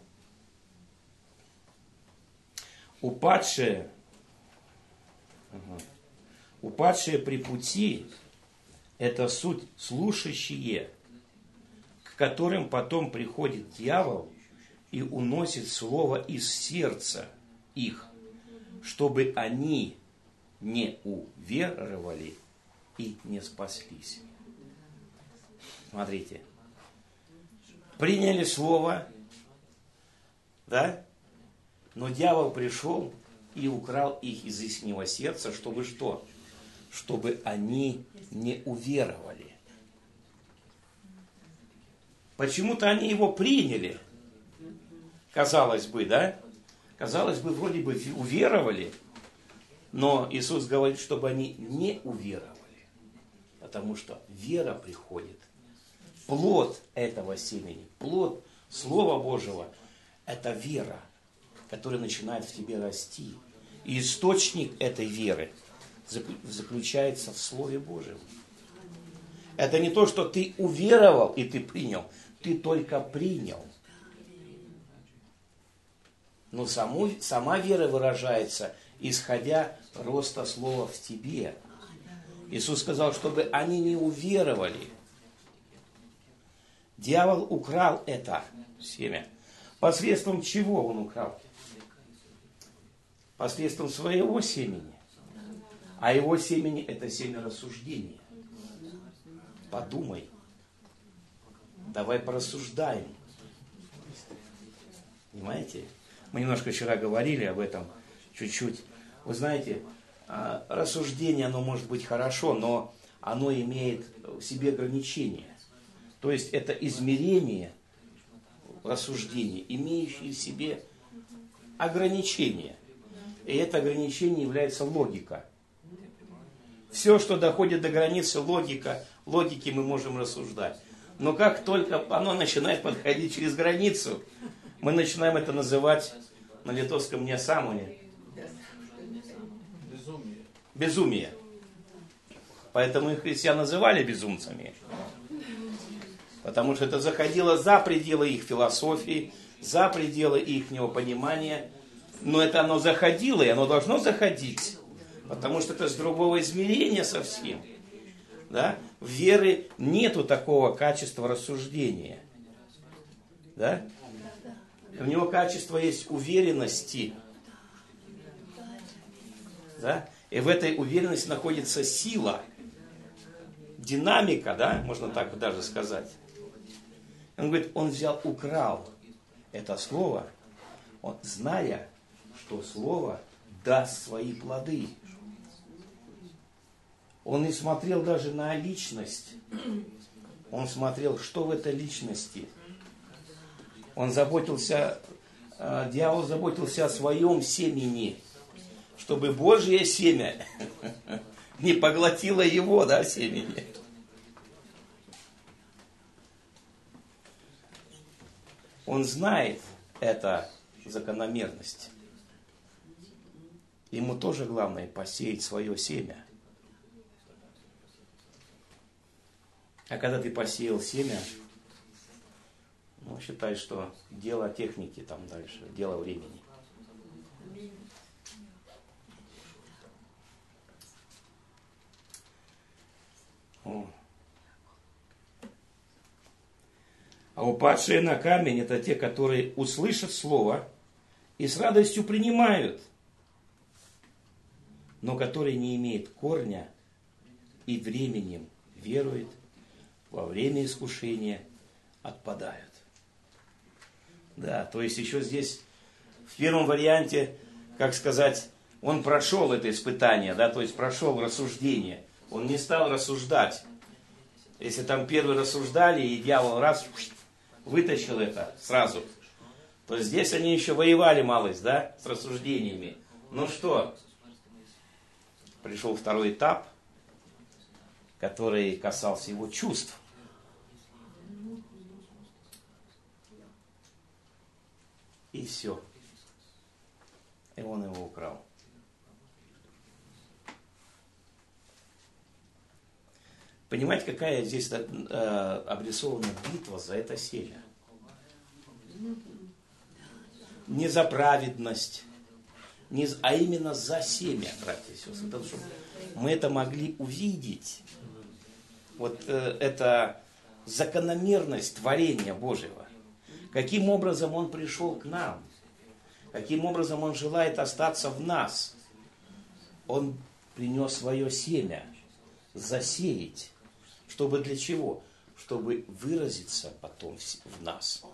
упадшие, ага, упадшие при пути – это суть слушающие, к которым потом приходит дьявол и уносит слово из сердца их, чтобы они не уверовали и не спаслись. Смотрите. Приняли слово, да? Но дьявол пришел и украл их из ихнего сердца, чтобы что? Чтобы они не уверовали. Почему-то они его приняли. Казалось бы, да? Казалось бы, вроде бы уверовали, но Иисус говорит, чтобы они не уверовали. Потому что вера приходит. Плод этого семени, плод Слова Божьего – это вера, которая начинает в тебе расти. И источник этой веры заключается в Слове Божьем. Это не то, что ты уверовал и ты принял, ты только принял. Но саму, сама вера выражается, исходя роста слова в тебе. Иисус сказал, чтобы они не уверовали. Дьявол украл это семя. Посредством чего он украл? Посредством своего семени. А его семени – это семя рассуждения. Подумай. Давай порассуждаем. Понимаете? Мы немножко вчера говорили об этом, чуть-чуть. Вы знаете, рассуждение, оно может быть хорошо, но оно имеет в себе ограничения. То есть это измерение рассуждения, имеющее в себе ограничения. И это ограничение является логика. Все, что доходит до границы логика, логики мы можем рассуждать. Но как только оно начинает подходить через границу, мы начинаем это называть на литовском неосамоне. Безумие. Безумие. Поэтому их христиан называли безумцами. Потому что это заходило за пределы их философии, за пределы их понимания. Но это оно заходило, и оно должно заходить. Потому что это с другого измерения совсем. Да? В вере нету такого качества рассуждения. Да? У него качество есть уверенности. Да? И в этой уверенности находится сила, динамика, да? Можно так даже сказать. Он говорит, он взял, украл это слово, он, зная, что слово даст свои плоды. Он не смотрел даже на личность. Он смотрел, что в этой личности. Он заботился, э, дьявол заботился о своем семени, чтобы Божье семя не поглотило его, да, семени. Он знает эту закономерность. Ему тоже главное посеять свое семя. А когда ты посеял семя, ну, считай, что дело техники там дальше, дело времени. О. А упадшие на камень — это те, которые услышат слово, и с радостью принимают, но который не имеет корня и временем верует, во время искушения отпадают. Да, то есть еще здесь, в первом варианте, как сказать, он прошел это испытание, да, то есть прошел рассуждение. Он не стал рассуждать. Если там первые рассуждали, и дьявол раз вытащил это сразу, то здесь они еще воевали малость, да, с рассуждениями. Ну что, пришел второй этап, который касался его чувств. И все. И он его украл. Понимаете, какая здесь э, обрисована битва за это семя? Не за праведность, не, а именно за семя, братья и сестры. Потому что мы это могли увидеть. Вот э, это закономерность творения Божьего. Каким образом Он пришел к нам? Каким образом Он желает остаться в нас? Он принес свое семя, засеять. Чтобы для чего? Чтобы выразиться потом в нас.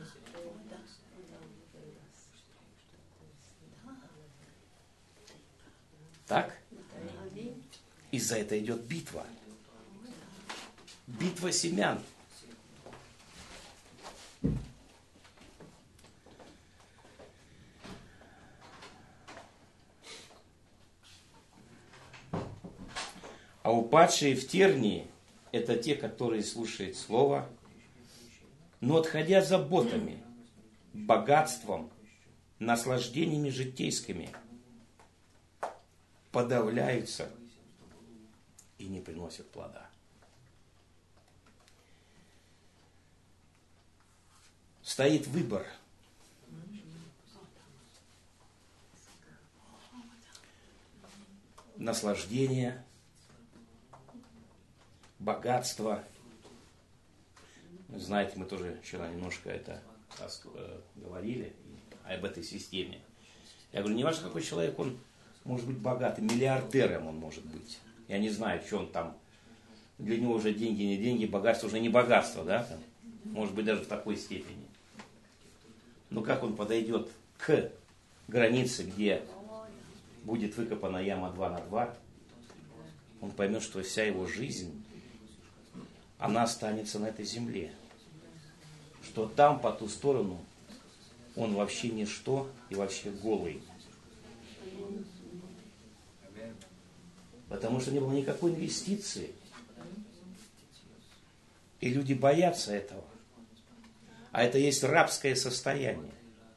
Так? И за это идет битва. Битва семян. А упадшие в тернии – это те, которые слушают Слово, но отходя заботами, богатством, наслаждениями житейскими, подавляются и не приносят плода. Стоит выбор. Наслаждение, богатство. Знаете, мы тоже вчера немножко это говорили об этой системе. Я говорю, не важно, какой человек, он может быть богатым, миллиардером он может быть. Я не знаю, что он там, для него уже деньги не деньги, богатство уже не богатство, да? Там, может быть, даже в такой степени. Но как он подойдет к границе, где будет выкопана яма два на два, он поймет, что вся его жизнь, она останется на этой земле. Что там, по ту сторону, он вообще ничто и вообще голый. Потому что не было никакой инвестиции. И люди боятся этого. А это есть рабское состояние.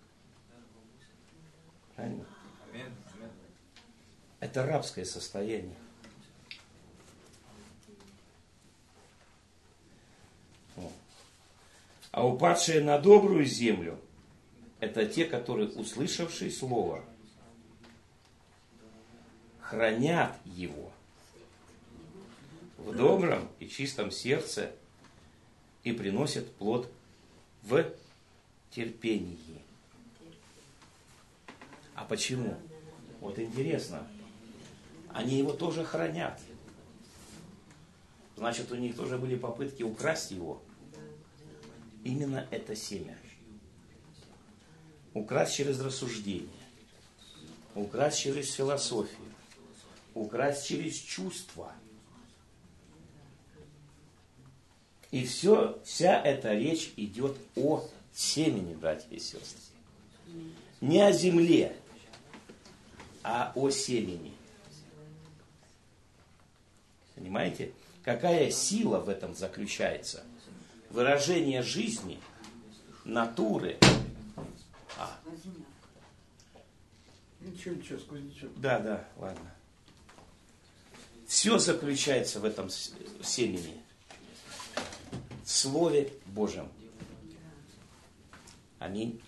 Правильно? Это рабское состояние. А упадшие на добрую землю – это те, которые, услышавшие Слово, хранят его в добром и чистом сердце и приносят плод в терпении. А почему? Вот интересно. Они его тоже хранят. Значит, у них тоже были попытки украсть его. Именно это семя. Украсть через рассуждение. Украсть через философию. Украсть через чувства. И все, вся эта речь идет о семени, братья и сестры. Не о земле, а о семени. Понимаете? Какая сила в этом заключается? Выражение жизни, натуры. А. Ничего, ничего, сквознячок. Да, да, ладно. Все заключается в этом семени. В Слове Божьем. Аминь.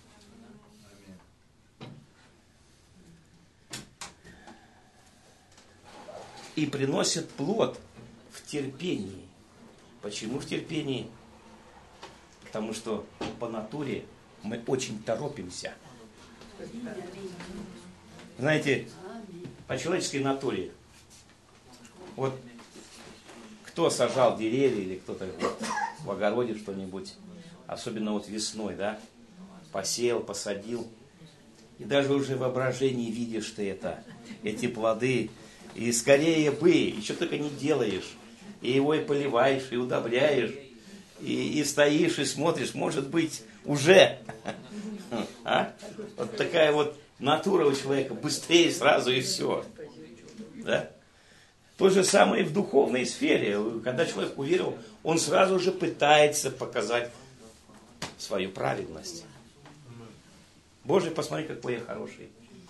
И приносит плод в терпении. Почему в терпении? Потому что по натуре мы очень торопимся. Знаете, по человеческой натуре, вот кто сажал деревья или кто-то вот в огороде что-нибудь, особенно вот весной, да, посеял, посадил, и даже уже в воображении видишь ты это, эти плоды, и скорее бы, еще только не делаешь, и его и поливаешь, и удобряешь, и, и стоишь, и смотришь, может быть, уже. А? Вот такая вот натура у человека, быстрее сразу и все. Да? То же самое и в духовной сфере. Когда человек уверовал, он сразу же пытается показать свою праведность. Боже, посмотри, какой я хороший.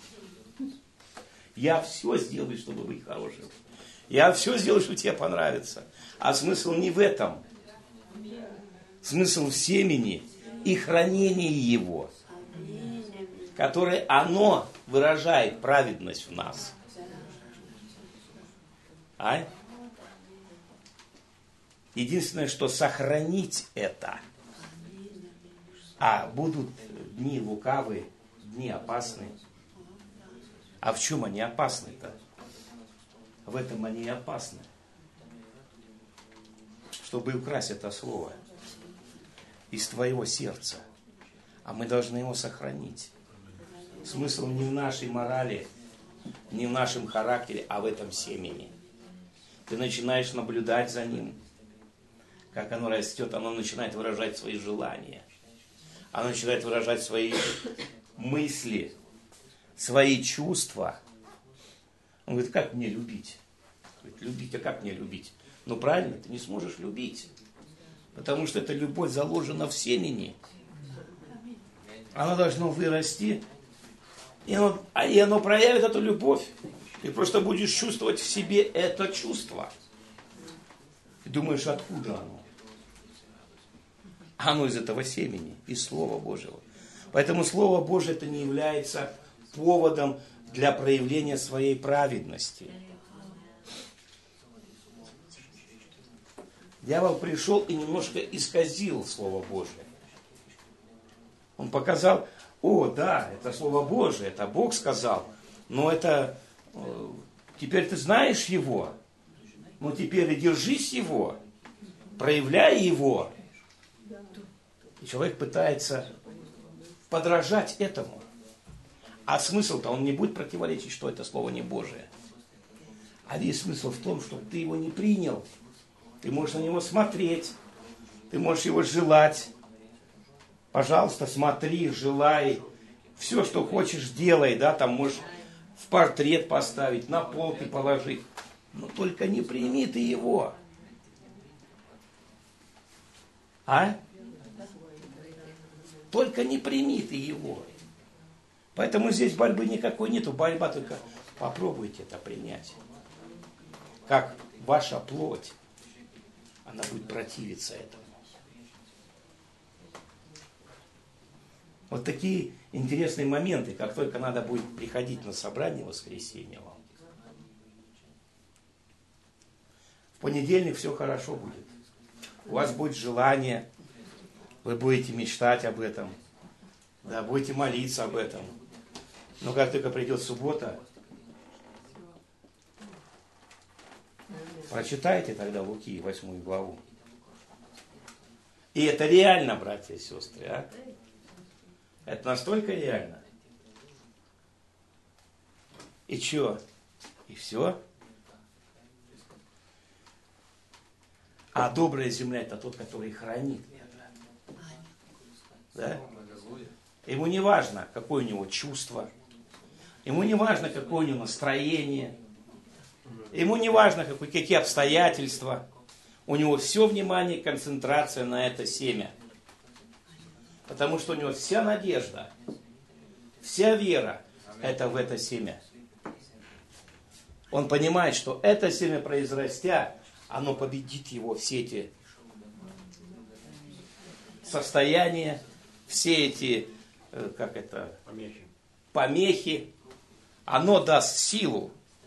Я все сделаю, чтобы быть хорошим. Я все сделаю, чтобы тебе понравится. А смысл не в этом. Смысл в семени и хранении его, которое оно выражает праведность в нас. А? Единственное, что сохранить это. А будут дни лукавые, дни опасные. А в чем они опасны-то? В этом они и опасны. Чтобы украсть это слово из твоего сердца. А мы должны его сохранить. Смысл не в нашей морали, не в нашем характере, а в этом семени. Ты начинаешь наблюдать за ним, как оно растет, оно начинает выражать свои желания. Оно начинает выражать свои мысли, свои чувства. Он говорит, как мне любить? Говорит, любить, а как мне любить? Ну правильно, ты не сможешь любить. Потому что эта любовь заложена в семени. Она должна вырасти. И оно, и оно проявит эту любовь. Ты просто будешь чувствовать в себе это чувство. Ты думаешь, откуда оно? Оно из этого семени, из Слова Божьего. Поэтому Слово Божье это не является поводом для проявления своей праведности. Дьявол пришел и немножко исказил Слово Божие. Он показал, о, да, это Слово Божие, это Бог сказал, но это, э, теперь ты знаешь Его, но теперь и держись Его, проявляй Его. И человек пытается подражать этому. А смысл-то, он не будет противоречить, что это Слово не Божие. А весь смысл в том, что ты его не принял. Ты можешь на него смотреть, ты можешь его желать. Пожалуйста, смотри, желай. Все, что хочешь, делай, да, там можешь в портрет поставить, на полки положить. Но только не прими ты его. А? Только не прими ты его. Поэтому здесь борьбы никакой нету. Борьба только попробуйте это принять. Как ваша плоть, она будет противиться этому. Вот такие интересные моменты, как только надо будет приходить на собрание в воскресенье вам. В понедельник все хорошо будет. У вас будет желание, вы будете мечтать об этом, да, будете молиться об этом. Но как только придет суббота, прочитайте тогда Луки восьмую главу. И это реально, братья и сестры, а? Это настолько реально. И что? И все? А добрая земля это тот, который хранит это. Да? Ему не важно, какое у него чувство. Ему не важно, какое у него настроение. Ему не важно, какой, какие обстоятельства. У него все внимание, концентрация на это семя. Потому что у него вся надежда, вся вера, это в это семя. Он понимает, что это семя произрастя, оно победит его все эти состояния, все эти, как это, Помехи. помехи. Оно даст силу.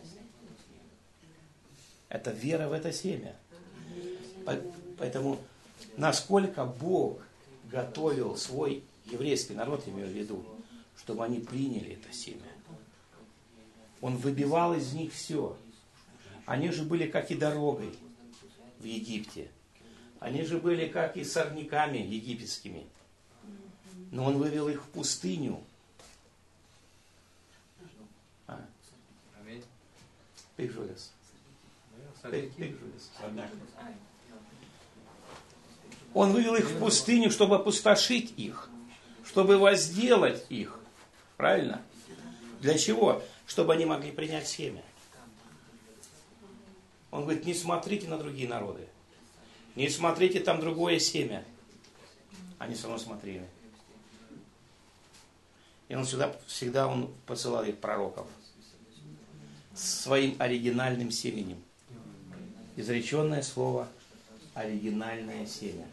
Это вера в это семя. Поэтому насколько Бог готовил свой еврейский народ, имею в виду, чтобы они приняли это семя. Он выбивал из них все. Они же были как и дорогой в Египте. Они же были как и сорняками египетскими. Но он вывел их в пустыню. А? Пикжулес. Пикжулес. Он вывел их в пустыню, чтобы опустошить их, чтобы возделать их. Правильно? Для чего? Чтобы они могли принять семя. Он говорит, не смотрите на другие народы. Не смотрите там другое семя. Они все равно смотрели. И он сюда всегда он посылал их пророков своим оригинальным семенем. Изреченное слово оригинальное семя.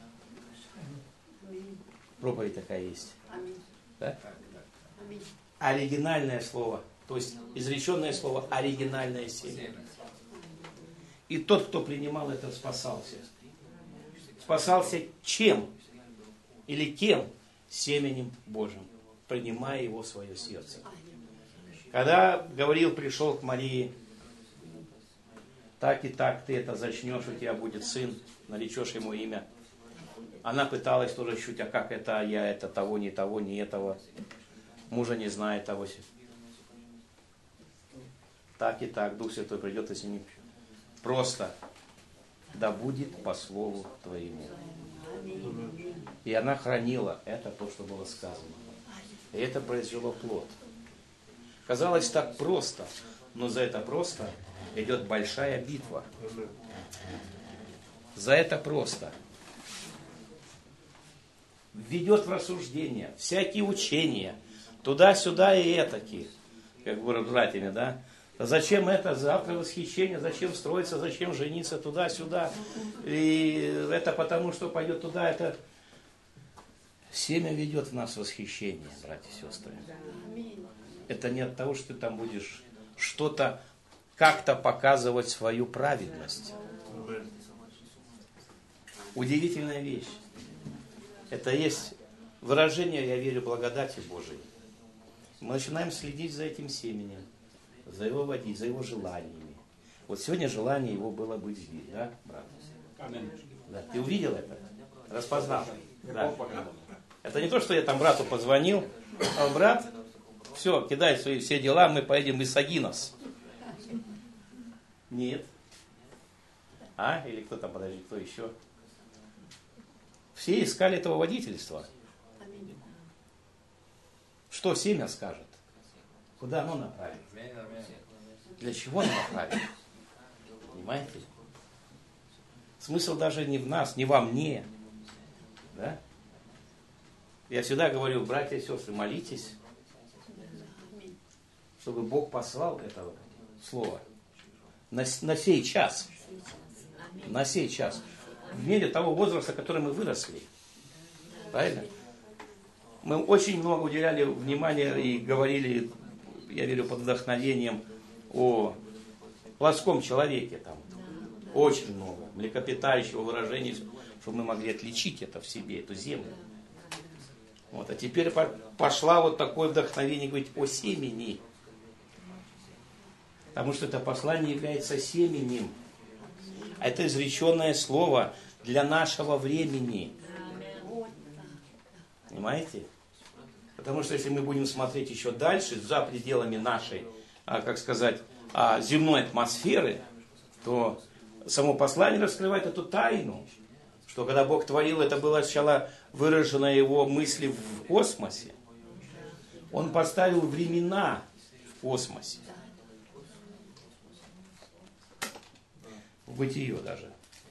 Проповедь такая есть. Да? Оригинальное слово. То есть изреченное слово оригинальное семя. И тот, кто принимал это, спасался. Спасался чем? Или кем? Семенем Божьим, принимая его в свое сердце. Когда Гавриил пришел к Марии, так и так ты это зачнешь, у тебя будет сын, наречешь ему имя. Она пыталась тоже чуть, а как это, я это того, не того, не этого. Мужа не знает того. Так и так, Дух Святой придет и с ним. Просто, да будет по слову твоему. И она хранила это, то, что было сказано. И это произвело плод. Казалось так просто, но за это просто идет большая битва. За это просто. Введет в рассуждение всякие учения, туда-сюда и этаки, как говорят братьями, да? Зачем это? Завтра восхищение, зачем строиться, зачем жениться туда-сюда? И это потому, что пойдет туда, это... Семя ведет в нас восхищение, братья и сестры. Это не от того, что ты там будешь что-то, как-то показывать свою праведность. Удивительная вещь. Это есть выражение, я верю, благодати Божией. Мы начинаем следить за этим семенем, за его водить, за его желаниями. Вот сегодня желание его было быть здесь, да, брат? Да. Ты увидел это? Распознал? Да. Это не то, что я там брату позвонил, а брат, все, кидай свои все дела, мы поедем в Исагинос. Нет. А? Или кто там, подожди, кто еще? Все искали этого водительства. Что семя скажет? Куда оно направит? Для чего оно направит? Понимаете? Смысл даже не в нас, не во мне. Да? Я всегда говорю, братья и сестры, молитесь, чтобы Бог послал это слово на, на сей час. На сей час. В мере того возраста, в котором мы выросли. Правильно? Мы очень много уделяли внимания и говорили, я верю, под вдохновением о плоском человеке. Там. Очень много. Млекопитающего выражения, чтобы мы могли отличить это в себе, эту землю. Вот. А теперь пошла вот такое вдохновение говорить о семени. Потому что это послание является семенем. А это изреченное слово для нашего времени. Понимаете? Потому что если мы будем смотреть еще дальше, за пределами нашей, а, как сказать, а, земной атмосферы, то само послание раскрывает эту тайну, что когда Бог творил, это было сначала выражено его мысли в космосе. Он поставил времена в космосе. В бытие даже.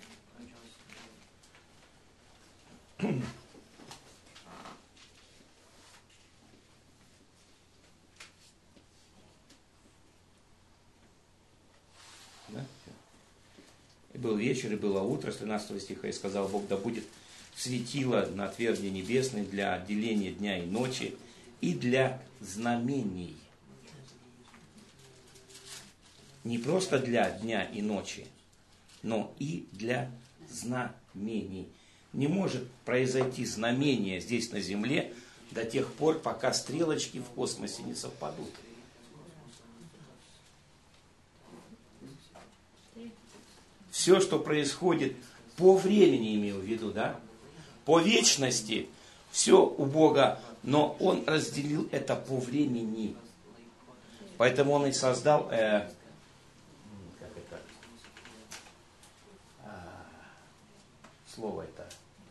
Да? И был вечер, и было утро, с тринадцатого стиха, и сказал Бог, да будет светило на тверди небесной для отделения дня и ночи и для знамений. Не просто для дня и ночи, но и для знамений. Не может произойти знамение здесь на земле до тех пор, пока стрелочки в космосе не совпадут. Все, что происходит по времени, имею в виду, да, по вечности, все у Бога, но Он разделил это по времени. Поэтому Он и создал, э, как это, а, слово это,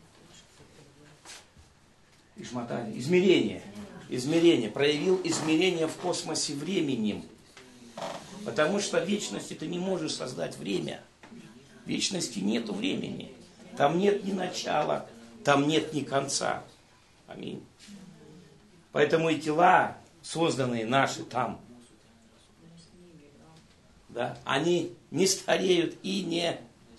Ишматали, измерение, измерение, проявил измерение в космосе временем. Потому что в вечности ты не можешь создать время. В вечности нету времени. Там нет ни начала, там нет ни конца. Аминь. Поэтому и тела, созданные наши там, да, они не стареют и не...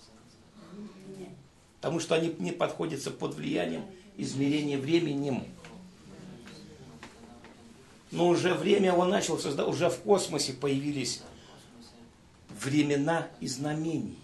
Потому что они не подходятся под влиянием измерения временем. Но уже время он начал создавать, уже в космосе появились времена и знамения.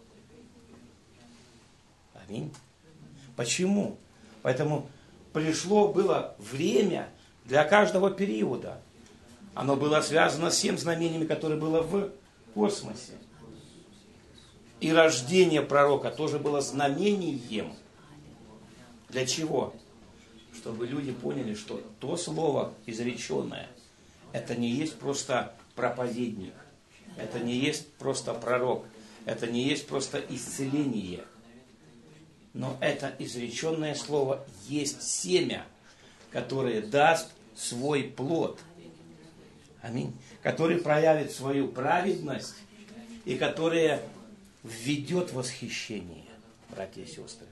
Аминь. Почему? Поэтому пришло было время для каждого периода. Оно было связано с тем знамениями, которое было в космосе. И рождение пророка тоже было знамением. Для чего? Чтобы люди поняли, что то слово изреченное, это не есть просто проповедник, это не есть просто пророк, это не есть просто исцеление. Но это изреченное слово есть семя, которое даст свой плод. Аминь. Который проявит свою праведность и которое введет восхищение, братья и сестры.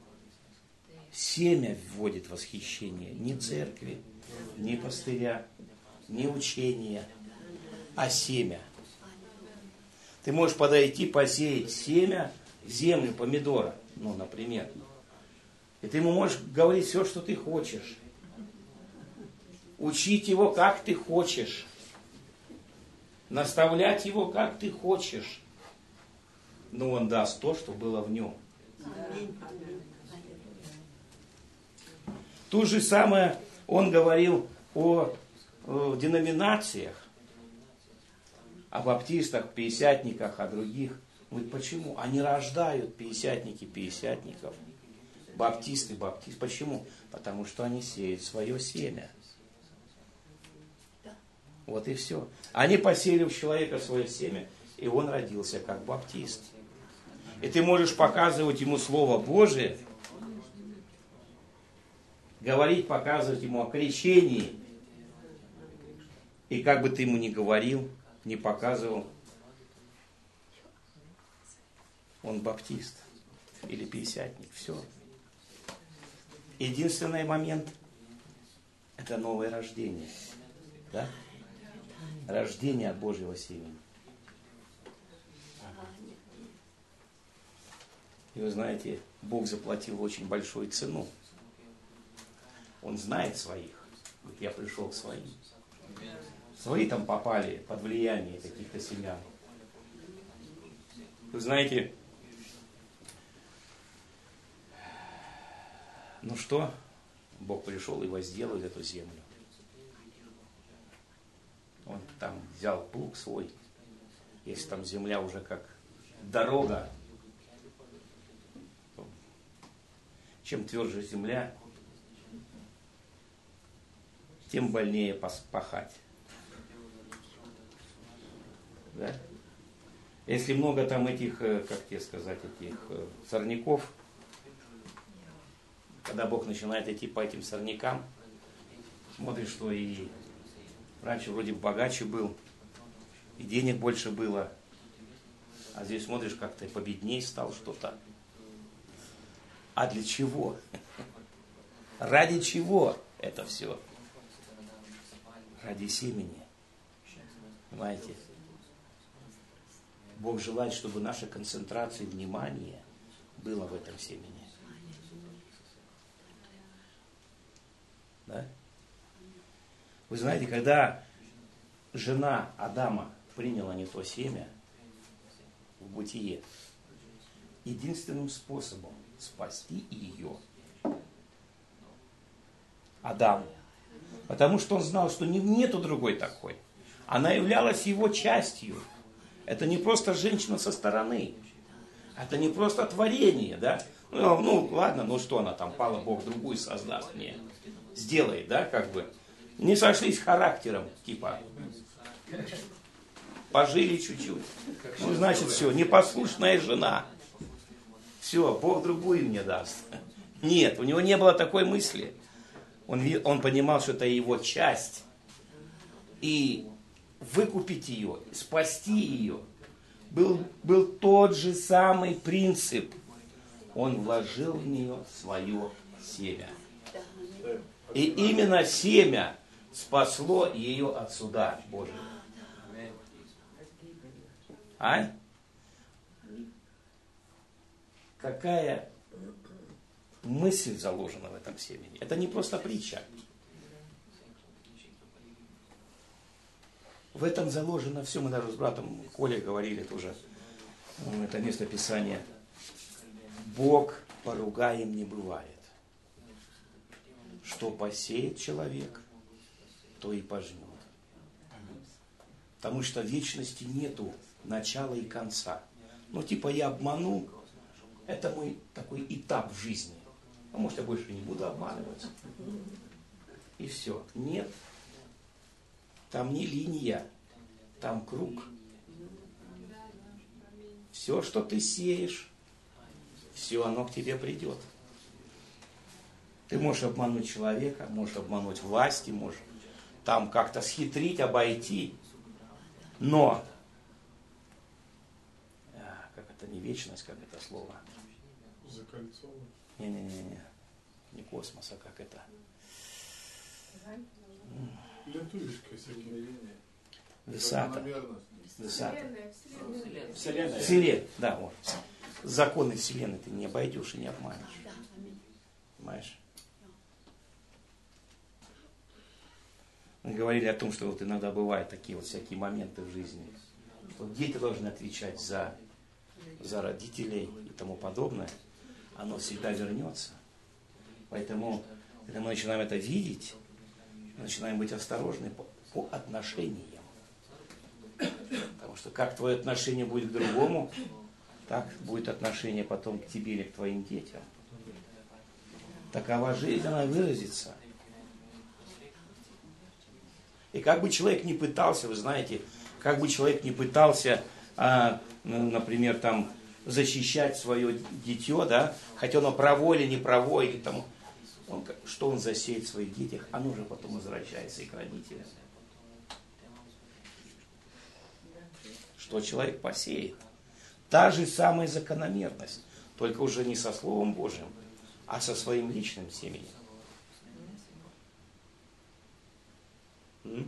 Семя вводит восхищение. Не церкви, не пастыря, не учения, а семя. Ты можешь подойти, посеять семя в землю помидора, ну, например. И ты ему можешь говорить все, что ты хочешь. Учить его, как ты хочешь. Наставлять его, как ты хочешь. Но он даст то, что было в нем. То же самое он говорил о, о деноминациях, о баптистах, пятидесятниках, о других. Говорит, почему? Они рождают пятидесятники, пятидесятников, баптисты, баптисты. Почему? Потому что они сеют свое семя. Вот и все. Они посеяли в человека свое семя, и он родился как баптист. И ты можешь показывать ему Слово Божие, говорить, показывать ему о крещении. И как бы ты ему ни говорил, ни показывал, он баптист или пятидесятник. Все. Единственный момент – это новое рождение. Да? Рождение от Божьего семени. И вы знаете, Бог заплатил очень большую цену. Он знает своих. Я пришел к своим. Свои там попали под влияние каких-то семян. Вы знаете, ну что, Бог пришел и возделал эту землю. Он там взял плуг свой. Если там земля уже как дорога, чем тверже земля, тем больнее пахать. Да? Если много там этих, как тебе сказать, этих сорняков, когда Бог начинает идти по этим сорнякам, смотришь, что и раньше вроде богаче был, и денег больше было, а здесь смотришь, как ты победней стал что-то. А для чего? Ради чего это все? Ради семени. Понимаете? Бог желает, чтобы наша концентрация внимания была в этом семени. Да? Вы знаете, когда жена Адама приняла не то семя в бытие, единственным способом спасти ее, Адам, Потому что он знал, что не- нету другой такой. Она являлась его частью. Это не просто женщина со стороны. Это не просто творение, да? Ну, ну ладно, ну что она там, пала, Бог другую создаст мне. Сделает, да, как бы. Не сошлись характером, типа. Пожили чуть-чуть. Ну, значит, все, непослушная жена. Все, Бог другую мне даст. Нет, у него не было такой мысли. Он, он понимал, что это его часть. И выкупить ее, спасти ее, был, был тот же самый принцип. Он вложил в нее свое семя. И именно семя спасло ее от суда Божьего. А? Какая мысль заложена в этом семени? Это не просто притча. В этом заложено все. Мы даже с братом Колей говорили тоже. Это место Писания. Бог поругаем не бывает. Что посеет человек, то и пожнет. Потому что в вечности нету начала и конца. Ну, типа, я обманул, это мой такой этап в жизни. А может, я больше не буду обманывать. И все. Нет. Там не линия, там круг. Все, что ты сеешь, все оно к тебе придет. Ты можешь обмануть человека, можешь обмануть власти, можешь там как-то схитрить, обойти. Но, как это не вечность, как это слово? Закольцовывать. Не-не-не, не космос, а как это? Лентуешка всякие. Высота. Высота. Вселенная. Вселенная, да, вот. Законы Вселенной ты не обойдешь и не обманешь. Понимаешь? Мы говорили о том, что вот иногда бывают такие вот всякие моменты в жизни, что дети должны отвечать за, за родителей и тому подобное. Оно всегда вернется. Поэтому, когда мы начинаем это видеть, мы начинаем быть осторожны по, по отношениям. Потому что как твое отношение будет к другому, так будет отношение потом к тебе или к твоим детям. Такова жизнь, она выразится. И как бы человек не пытался, вы знаете, как бы человек не пытался, а, например, там, защищать свое дитё, да, хотя оно право или не право, или там, он, что он засеет в своих детях, оно уже потом возвращается и к родителям. Что человек посеет. Та же самая закономерность, только уже не со Словом Божьим, а со своим личным семенем. М?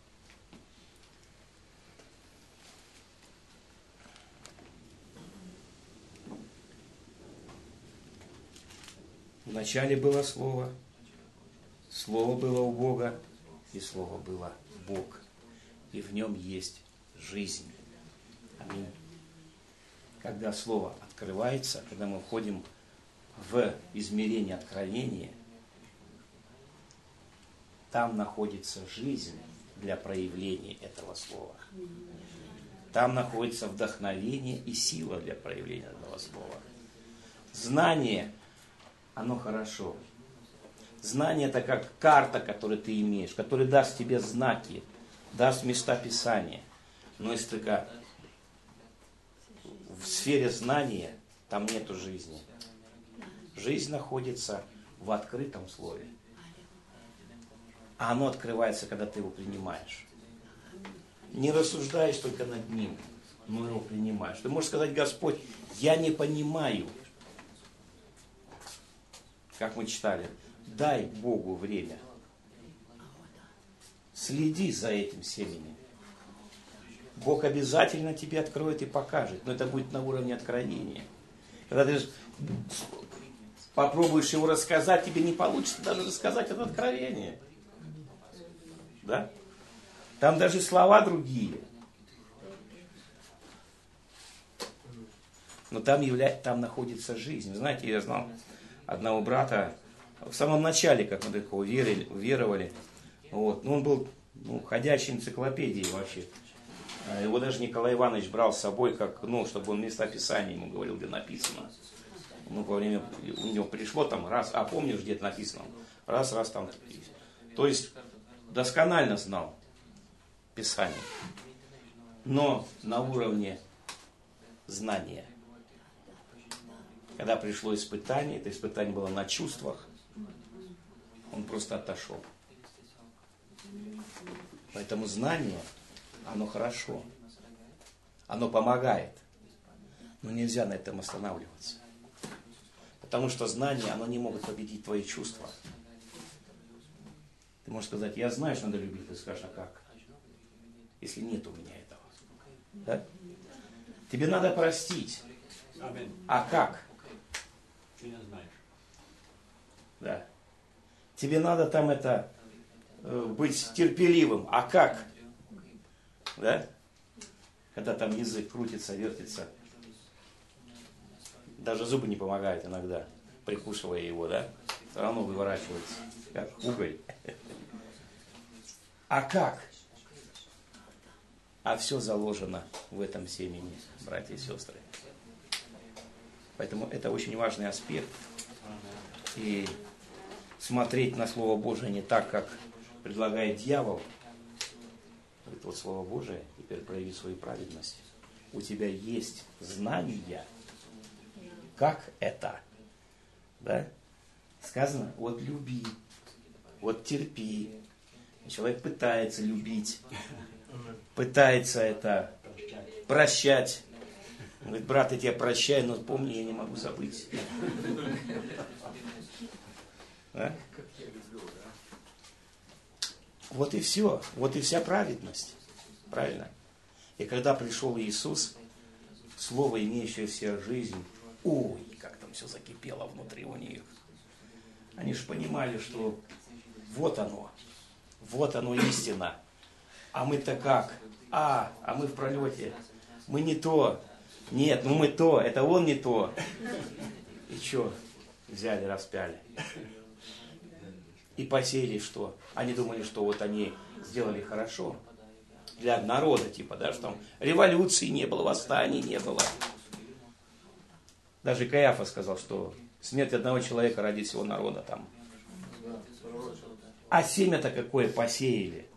Вначале было Слово, Слово было у Бога, и Слово было Бог. И в нем есть жизнь. Аминь. Когда Слово открывается, когда мы входим в измерение откровения, там находится жизнь для проявления этого Слова. Там находится вдохновение и сила для проявления этого Слова. Знание, оно хорошо. Знание это как карта, которую ты имеешь, которая даст тебе знаки, даст места Писания. Но если только в сфере знания там нету жизни. Жизнь находится в открытом Слове. А оно открывается, когда ты его принимаешь. Не рассуждаешь только над ним, но его принимаешь. Ты можешь сказать: Господь, я не понимаю. Как мы читали, дай Богу время. Следи за этим семенем. Бог обязательно тебе откроет и покажет, но это будет на уровне откровения. Когда ты попробуешь его рассказать, тебе не получится даже рассказать это откровение. Да? Там даже слова другие. Но там, явля... там находится жизнь. Вы знаете, я знал одного брата, в самом начале, как мы только уверовали, уверовали, Вот. Ну, он был ну, ходячей энциклопедией вообще. Его даже Николай Иванович брал с собой, как, ну, чтобы он места Писания ему говорил, где написано. Ну, во время, у него пришло там раз, а помнишь, где это написано? Раз, раз там. То есть, досконально знал Писание. Но на уровне знания. Когда пришло испытание, это испытание было на чувствах, он просто отошел. Поэтому знание, оно хорошо. Оно помогает. Но нельзя на этом останавливаться. Потому что знания, оно не могут победить твои чувства. Ты можешь сказать, я знаю, что надо любить. Ты скажешь, а как? Если нет у меня этого. Да? Тебе надо простить. А как? Ты не знаешь. Да. Тебе надо там это быть терпеливым. А как? Да? Когда там язык крутится, вертится. Даже зубы не помогают иногда, прикусывая его, да? Все равно выворачивается, как уголь. А как? А все заложено в этом семени, братья и сестры. Поэтому это очень важный аспект. И смотреть на Слово Божие не так, как предлагает дьявол. Говорит, вот Слово Божие, теперь прояви свою праведность. У тебя есть знания. Как это? Да? Сказано, вот люби, вот терпи. И человек пытается любить, пытается это прощать. Он говорит, брат, я тебя прощаю, но помни, я не могу забыть. Да? Вот и все, вот и вся праведность. Правильно? И когда пришел Иисус, Слово, имеющее вся жизнь, ой, как там все закипело внутри у них. Они же понимали, что вот оно, вот оно истина. А мы-то как? А, а мы в пролете. Мы не то. Нет, ну мы то, это он не то. И что? Взяли, распяли. И посеяли что? Они думали, что вот они сделали хорошо. Для народа, типа, да, что там революции не было, восстаний не было. Даже Каиафа сказал, что смерть одного человека ради всего народа там. А семя-то какое посеяли.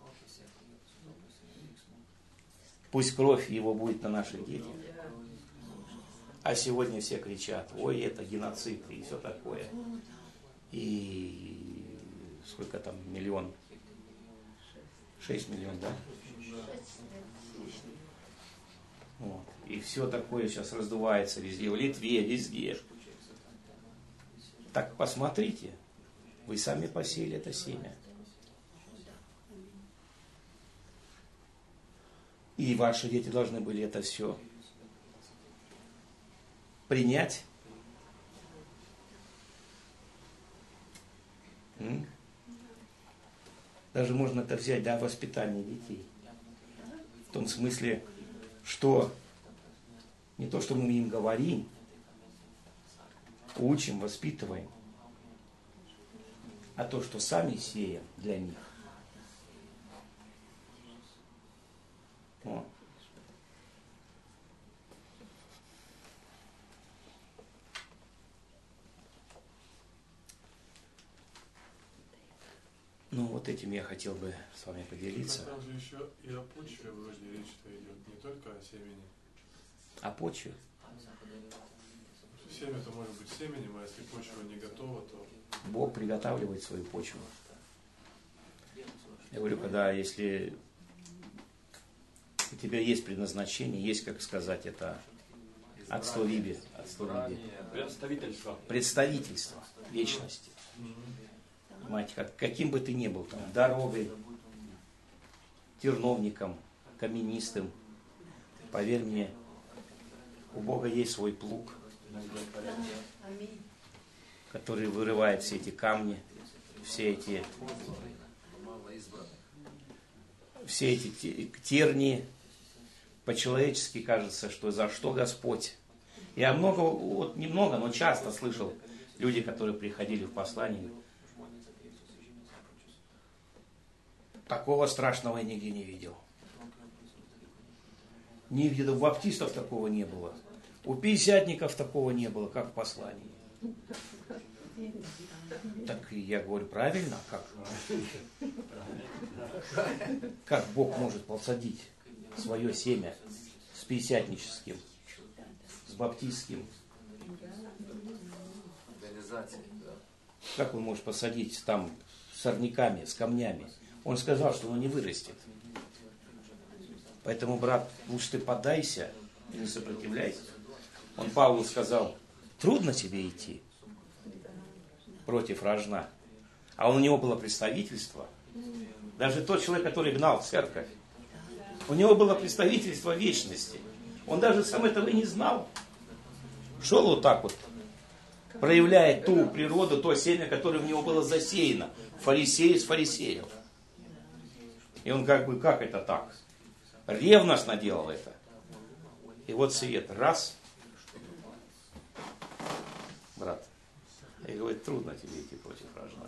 Пусть кровь его будет на наших детях. А сегодня все кричат, ой, это геноцид и все такое. И сколько там, миллион? Шесть миллионов, да? Вот. И все такое сейчас раздувается везде, в Литве, везде. Так посмотрите, вы сами посеяли это семя. И ваши дети должны были это все принять. М? Даже можно это взять, да, воспитание детей. В том смысле, что не то, что мы им говорим, учим, воспитываем, а то, что сами сеем для них. Вот. Ну, вот этим я хотел бы с вами поделиться. Там же еще и о почве вроде речь-то идет, не только о семени. О почве? Семя-то может быть семенем, а если почва не готова, то... Бог приготавливает свою почву. Я говорю, когда если у тебя есть предназначение, есть, как сказать, это отсловибие, отсловибие. Представительство. Представительство вечности. Понимаете, как, каким бы ты ни был, там, дорогой, терновником, каменистым, поверь мне, у Бога есть свой плуг, который вырывает все эти камни, все эти, все эти тернии. По-человечески кажется, что за что Господь. Я много, вот немного, но часто слышал люди, которые приходили в послание, Такого страшного я нигде не видел. Нигде у баптистов такого не было. У пятидесятников такого не было, как в послании. Так я говорю, правильно? Как? Как Бог может посадить свое семя с пятидесятническим, с баптистским? Как он может посадить там с сорняками, с камнями? Он сказал, что оно не вырастет. Поэтому, брат, лучше ты поддайся и не сопротивляйся. Он Павлу сказал, трудно тебе идти против рожна. А у него было представительство. Даже тот человек, который гнал церковь, у него было представительство вечности. Он даже сам этого и не знал. Шел вот так вот, проявляя ту природу, то семя, которое в него было засеяно. Фарисей из фарисеев. И он как бы, как это так? Ревностно делал это. И вот свет, раз. Брат, и говорит, трудно тебе идти против рожна.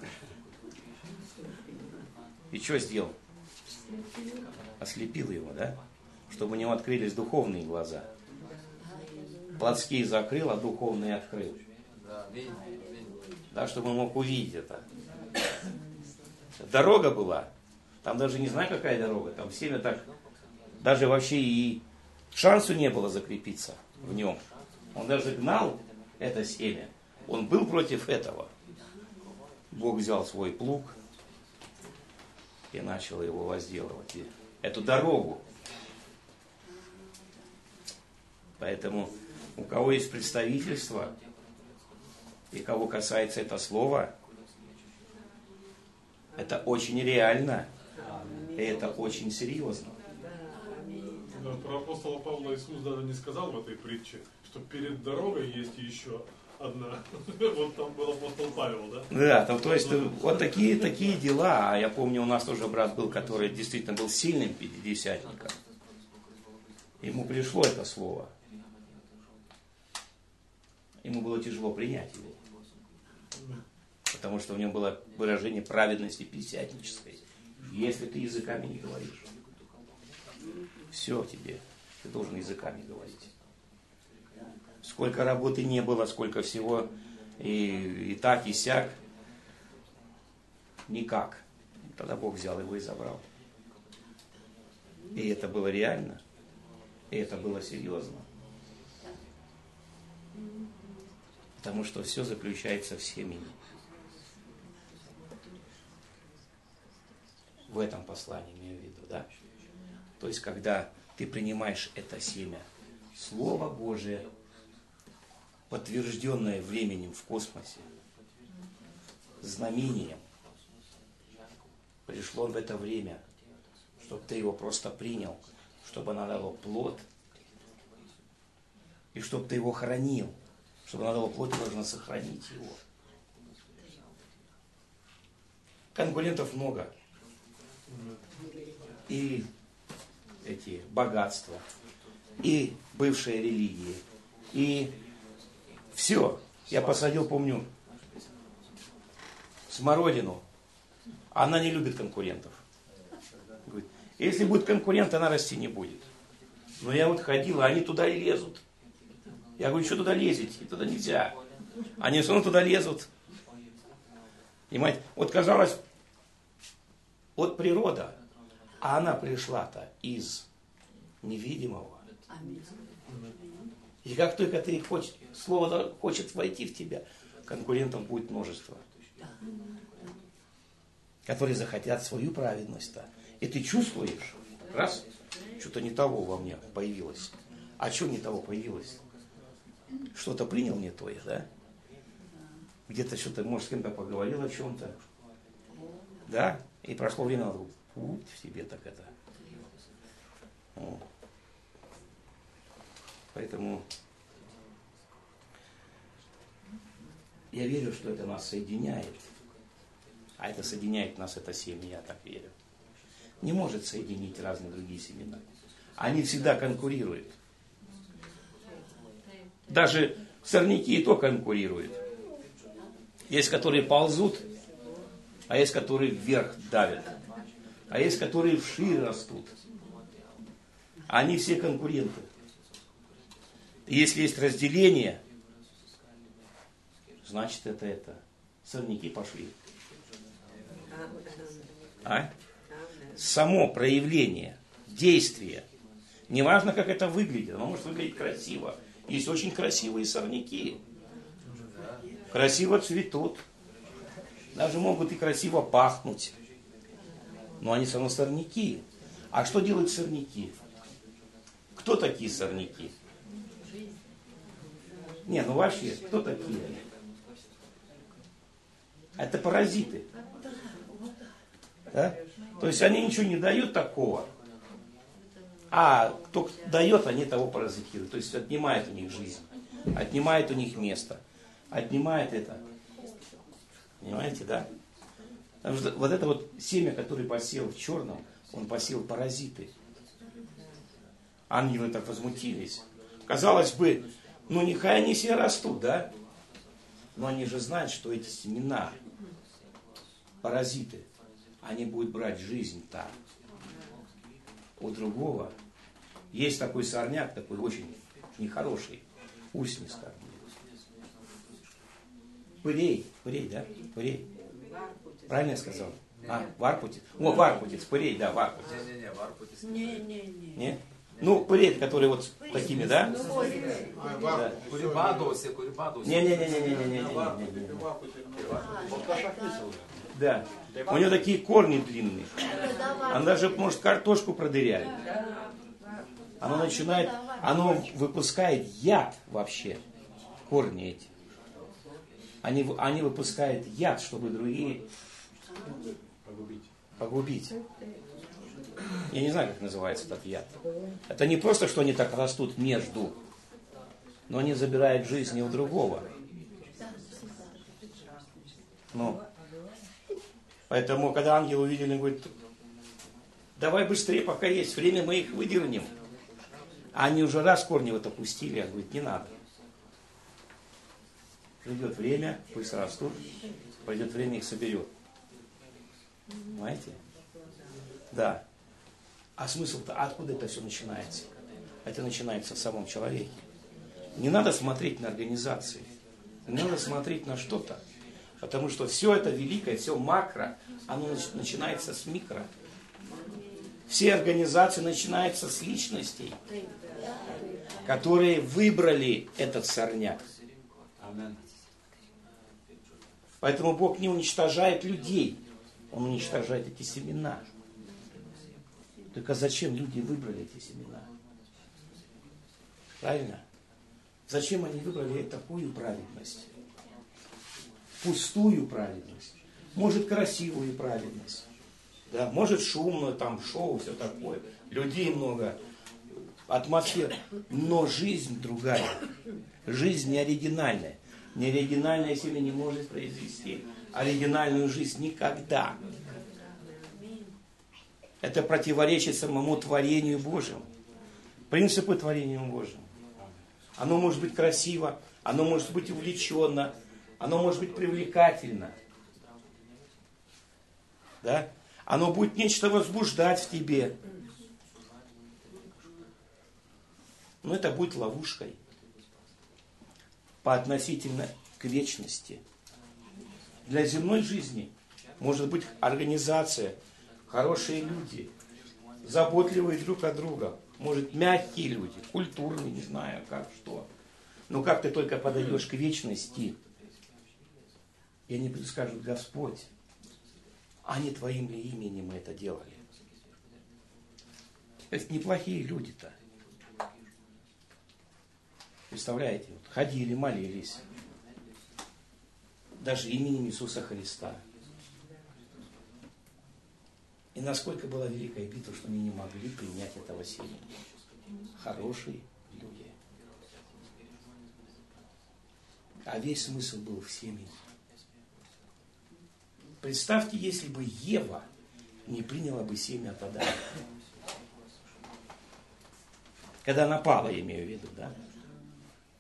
И что сделал? Ослепил его, да? Чтобы у него открылись духовные глаза. Плотские закрыл, а духовные открыл. Да, чтобы он мог увидеть это. Дорога была. Там даже не знаю, какая дорога. Там семя так... Даже вообще и шансу не было закрепиться в нем. Он даже гнал это семя. Он был против этого. Бог взял свой плуг и начал его возделывать. И эту дорогу. Поэтому у кого есть представительство, и кого касается это слово, это очень реально, и это очень серьезно. Да, про апостола Павла Иисус даже не сказал в этой притче, что перед дорогой есть еще одна. Вот там был апостол Павел, да? Да, там, то есть вот такие, такие дела. А я помню, у нас тоже брат был, который действительно был сильным пятидесятником. Ему пришло это слово. Ему было тяжело принять его. Потому что в нем было выражение праведности пятидесятнической. Если ты языками не говоришь, все тебе, ты должен языками говорить. Сколько работы не было, сколько всего, и, и так, и сяк, никак. Тогда Бог взял его и забрал. И это было реально, и это было серьезно. Потому что все заключается в семени. В этом послании имею в виду, да? То есть, когда ты принимаешь это семя, Слово Божие, подтвержденное временем в космосе, знамением, пришло в это время, чтобы ты его просто принял, чтобы оно дало плод, и чтобы ты его хранил, чтобы оно дало плод, ты должен сохранить его. Конкурентов много. И эти богатства, и бывшие религии, и все. Я посадил, помню, смородину. Она не любит конкурентов. Говорит, если будет конкурент, она расти не будет. Но я вот ходил, а они туда и лезут. Я говорю, что туда лезете? Туда нельзя. Они все равно туда лезут. Понимаете? Вот казалось, вот природа, а она пришла-то из невидимого. И как только ты хочешь, слово хочет войти в тебя, конкурентов будет множество, которые захотят свою праведность-то. И ты чувствуешь, раз, что-то не того во мне появилось. А что не того появилось? Что-то принял не то, да? Где-то что-то, может, с кем-то поговорил о чем-то. Да? И прошло время, надо путь в себе так это. О. Поэтому я верю, что это нас соединяет. А это соединяет нас, это семя, я так верю. Не может соединить разные другие семена. Они всегда конкурируют. Даже сорняки и то конкурируют. Есть, которые ползут, а есть, которые вверх давят. а есть, которые вширь растут. Они все конкуренты. И если есть разделение, значит это это. Сорняки пошли. А? Само проявление, действие. Неважно, как это выглядит. Оно может выглядеть красиво. Есть очень красивые сорняки. Красиво цветут. Даже могут и красиво пахнуть. Но они все равно сорняки. А что делают сорняки? Кто такие сорняки? Не, ну вообще, кто такие? Это паразиты. Да? То есть они ничего не дают такого. А кто дает, они того паразитируют. То есть отнимает у них жизнь. Отнимает у них место. Отнимает это. Понимаете, да? Потому что вот это вот семя, которое посеял в черном, он посеял паразиты. Ангелы так возмутились. Казалось бы, ну нехай они все растут, да? Но они же знают, что эти семена, паразиты, они будут брать жизнь там. У другого есть такой сорняк, такой очень нехороший, усниц как бы. Пырей, пырей, да? Пырей. Правильно я сказал? А, варпутец. О, варпутец, пырей, да, варпутец. Не-не-не, варпутец. Не-не-не. Не? Ну, пырей, которые вот с такими, да? Да. Курибадосе, курибадосе. Не-не-не-не-не-не-не-не. Да. У него такие корни длинные. Он даже может картошку продырять. Оно начинает, оно выпускает яд вообще. Корни эти. Они, они выпускают яд, чтобы другие Погубить. погубить. Я не знаю, как называется этот яд. Это не просто, что они так растут между, но они забирают жизнь у другого. Ну, поэтому, когда ангел увидели, он говорит, давай быстрее, пока есть время, мы их выдернем. А они уже раз корни вот опустили, он говорит, не надо. Придет время, пусть растут, придет время, их соберет. Понимаете? Да. А смысл-то, откуда это все начинается? Это начинается в самом человеке. Не надо смотреть на организации. Не надо смотреть на что-то. Потому что все это великое, все макро, оно начинается с микро. Все организации начинаются с личностей, которые выбрали этот сорняк. Амен. Поэтому Бог не уничтожает людей, Он уничтожает эти семена. Только зачем люди выбрали эти семена? Правильно? Зачем они выбрали такую праведность? Пустую праведность. Может, красивую праведность. Да, может, шумную, там, шоу, все такое. Людей много, атмосфера. Но жизнь другая. Жизнь не оригинальная. Неоригинальное семя не может произвести оригинальную жизнь никогда. Это противоречит самому творению Божьему. Принципу творения Божьему. Оно может быть красиво, оно может быть увлеченно, оно может быть привлекательно. Да? Оно будет нечто возбуждать в тебе. Но это будет ловушкой. По относительно к вечности. Для земной жизни может быть организация, хорошие люди, заботливые друг о друга, может мягкие люди, культурные, не знаю как, что. Но как ты только подойдешь к вечности, и они скажут, Господь, а не Твоим ли именем мы это делали? Это неплохие люди-то. Представляете, вот, ходили, молились. Даже именем Иисуса Христа. И насколько была великая битва, что они не могли принять этого семени. Хорошие люди. А весь смысл был в семени. Представьте, если бы Ева не приняла бы семя от Адама. Когда напала, я имею в виду, да?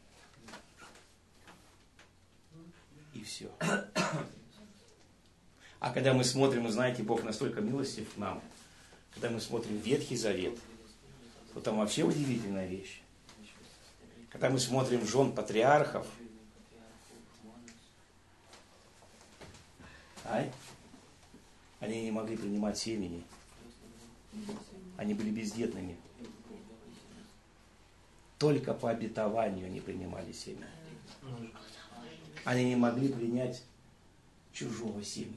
И все. А когда мы смотрим, и знаете, Бог настолько милостив к нам, когда мы смотрим Ветхий Завет, то там вообще удивительная вещь. Когда мы смотрим жен патриархов, ай, они не могли принимать семени. Они были бездетными. Только по обетованию они принимали семя. Они не могли принять чужого семени.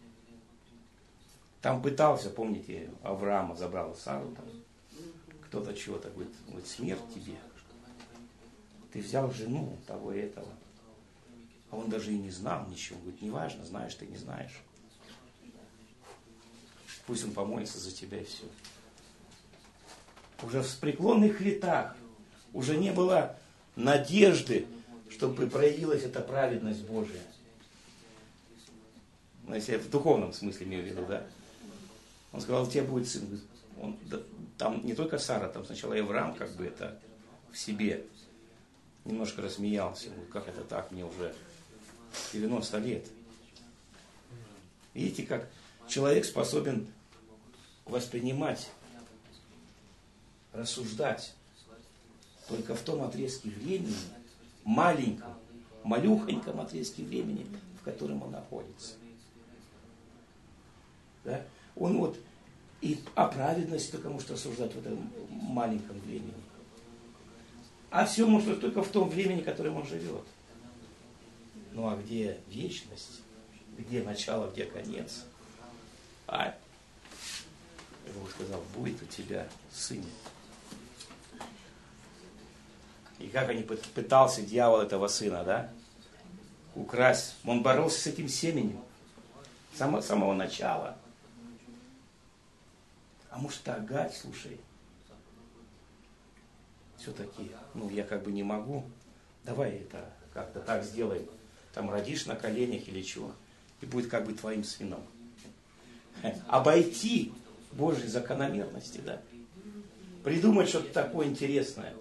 Там пытался, помните, Авраама забрал Сару, там, кто-то чего-то говорит, говорит, смерть тебе. Ты взял жену того и этого. А он даже и не знал ничего. Говорит, неважно, знаешь ты, не знаешь. Пусть он помолится за тебя и все. Уже в преклонных летах уже не было надежды, чтобы проявилась эта праведность Божия. Ну, если я в духовном смысле имею в виду, да. Он сказал, у тебя будет сын. Он, да, там не только Сара, там сначала и Авраам как бы это в себе немножко рассмеялся. Говорит, как это так, мне уже девяносто лет. Видите, как человек способен воспринимать, рассуждать только в том отрезке времени, маленьком, малюхоньком отрезке времени, в котором он находится. Да? Он вот и о праведности только может рассуждать в этом маленьком времени. А все может только в том времени, в котором он живет. Ну а где вечность? Где начало, где конец? А Бог сказал, будет у тебя сын. И как они пытался дьявол этого сына, да? Украсть. Он боролся с этим семенем. С самого, самого начала. А может Агать, слушай, все-таки, ну я как бы не могу. Давай это как-то так сделаем. Там родишь на коленях или чего. И будет как бы твоим сыном. Обойти Божьи закономерности, да. Придумать что-то такое интересное.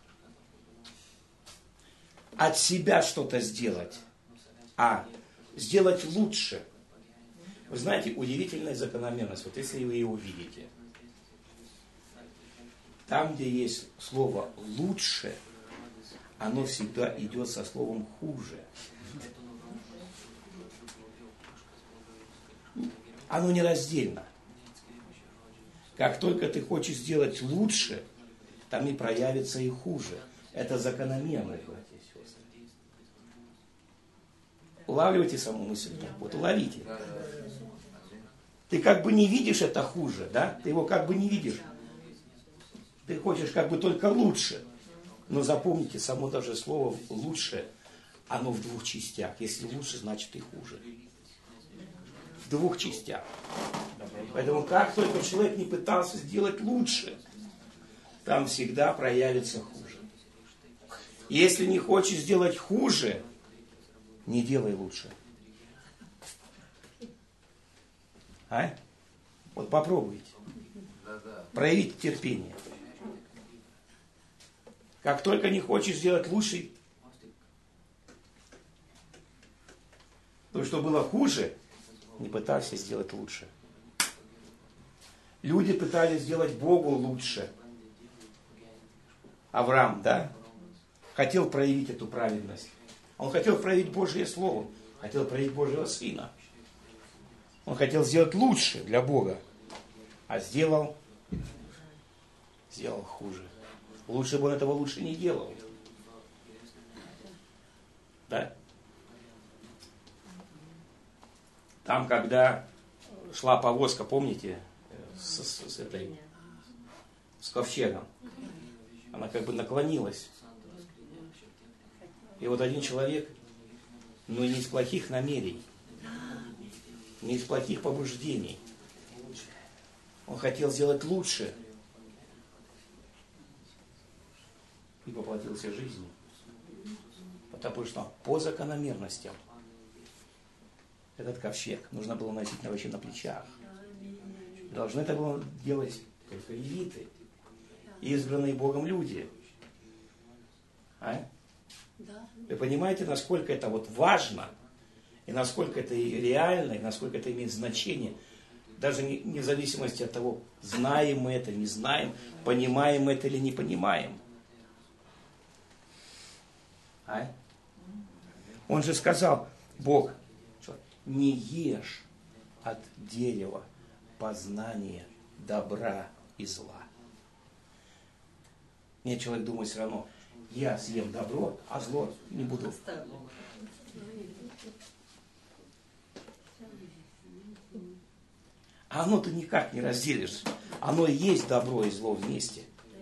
От себя что-то сделать. А сделать лучше. Вы знаете, удивительная закономерность. Вот если вы ее увидите. Там, где есть слово «лучше», оно всегда идет со словом «хуже». Оно нераздельно. Как только ты хочешь сделать лучше, там и проявится и хуже. Это закономерность, братья и сестры. Улавливайте саму мысль. Вот уловите. Ты как бы не видишь это хуже, да? Ты его как бы не видишь. Ты хочешь как бы только лучше. Но запомните, само даже слово «лучше», оно в двух частях. Если лучше, значит и хуже. В двух частях. Поэтому как только человек не пытался сделать лучше, там всегда проявится хуже. Если не хочешь сделать хуже, не делай лучше. А? Вот попробуйте. Проявите терпение. Как только не хочешь сделать лучше, то, что было хуже, не пытайся сделать лучше. Люди пытались сделать Богу лучше. Авраам, да? Хотел проявить эту праведность. Он хотел проявить Божье Слово. Хотел проявить Божьего Сына. Он хотел сделать лучше для Бога. А сделал, сделал хуже. Лучше бы он этого лучше не делал. Да? Там, когда шла повозка, помните, с, с, с этой, с ковчегом, она как бы наклонилась. И вот один человек, но не из плохих намерений, не из плохих побуждений, он хотел сделать лучше и поплатился жизнью. Потому что по закономерностям этот ковчег нужно было носить вообще на плечах. Должны это было делать только левиты, избранные Богом люди. А? Вы понимаете, насколько это вот важно? И насколько это и реально, и насколько это имеет значение, даже не, не в зависимости от того, знаем мы это, не знаем, понимаем мы это или не понимаем. А? Он же сказал, Бог, что, не ешь от дерева познания добра и зла. Нет, человек думает все равно, я съем добро, а зло не буду. А оно ты никак не разделишь. Оно и есть добро и зло вместе.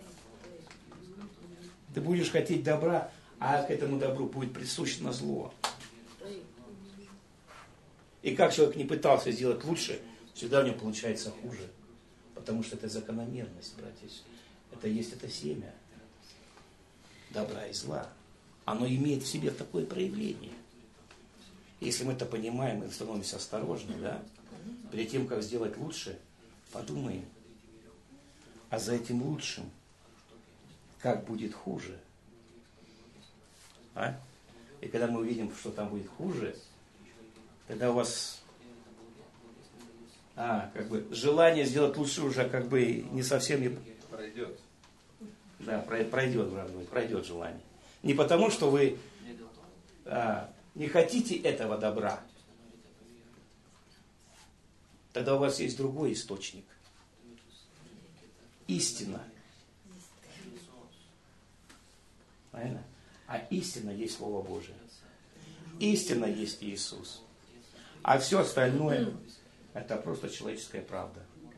Ты будешь хотеть добра, а к этому добру будет присуще зло. И как человек не пытался сделать лучше, всегда у него получается хуже. Потому что это закономерность, братья. Это есть это семя добра и зла. Оно имеет в себе такое проявление. Если мы это понимаем, мы становимся осторожны, да? Перед тем, как сделать лучше, подумаем, а за этим лучшим, как будет хуже. А? И когда мы увидим, что там будет хуже, тогда у вас а, как бы, желание сделать лучше уже как бы не совсем не... Пройдет. Да, пройдет, правда, пройдет желание. Не потому, что вы а, не хотите этого добра. Тогда у вас есть другой источник. Истина. Правильно? А истина есть Слово Божие. Истина есть Иисус. А все остальное это просто человеческая правда.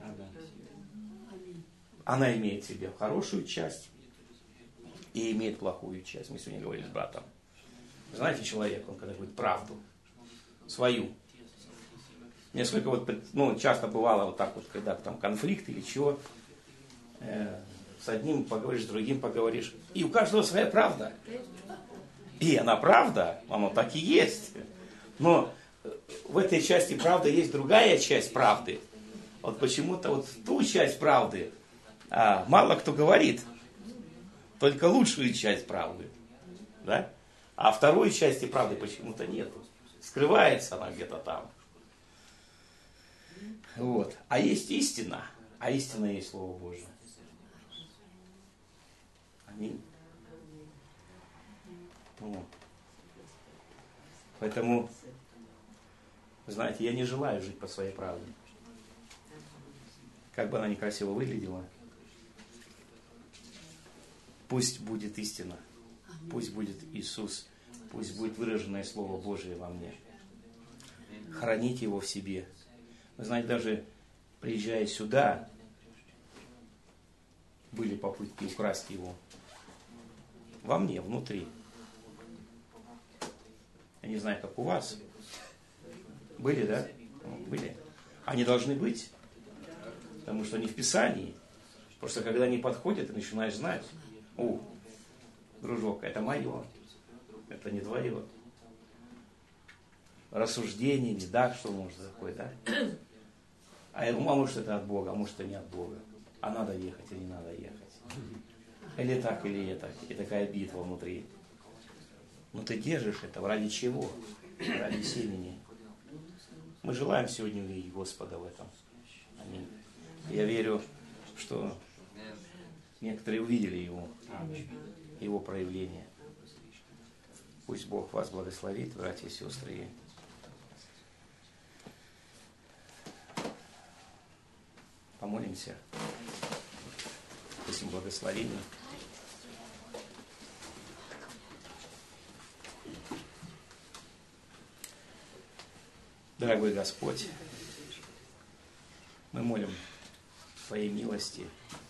Она имеет в себе хорошую часть и имеет плохую часть. Мы сегодня говорили с братом. Знаете, человек, он когда говорит правду, свою. Несколько вот, ну, часто бывало вот так вот, когда там конфликт или чего, э, с одним поговоришь, с другим поговоришь. И у каждого своя правда. И она правда, оно так и есть. Но в этой части правды есть другая часть правды. Вот почему-то вот ту часть правды а, мало кто говорит. Только лучшую часть правды. Да? А второй части правды почему-то нету. Скрывается она где-то там. Вот. А есть истина. А истина есть Слово Божие. Аминь. Вот. Поэтому, знаете, я не желаю жить по своей правде. Как бы она некрасиво выглядела. Пусть будет истина. Пусть будет Иисус. Пусть будет выраженное Слово Божие во мне. Храните его в себе. Вы знаете, даже приезжая сюда, были попытки украсть его. Во мне, внутри. Я не знаю, как у вас. Были, да? Были. Они должны быть. Потому что они в Писании. Просто когда они подходят, ты начинаешь знать. О, дружок, это мое. Это не твое. Рассуждение, не да, что может такое, да? А я думаю, а может это от Бога, а может это не от Бога. А надо ехать или не надо ехать. Или так, или это. И такая битва внутри. Но ты держишь это ради чего? Ради семени. Мы желаем сегодня увидеть Господа в этом. Аминь. Я верю, что некоторые увидели Его, Его проявление. Пусть Бог вас благословит, братья и сестры. Помолимся. Просим благословения. Дорогой Господь, мы молим Твоей милости.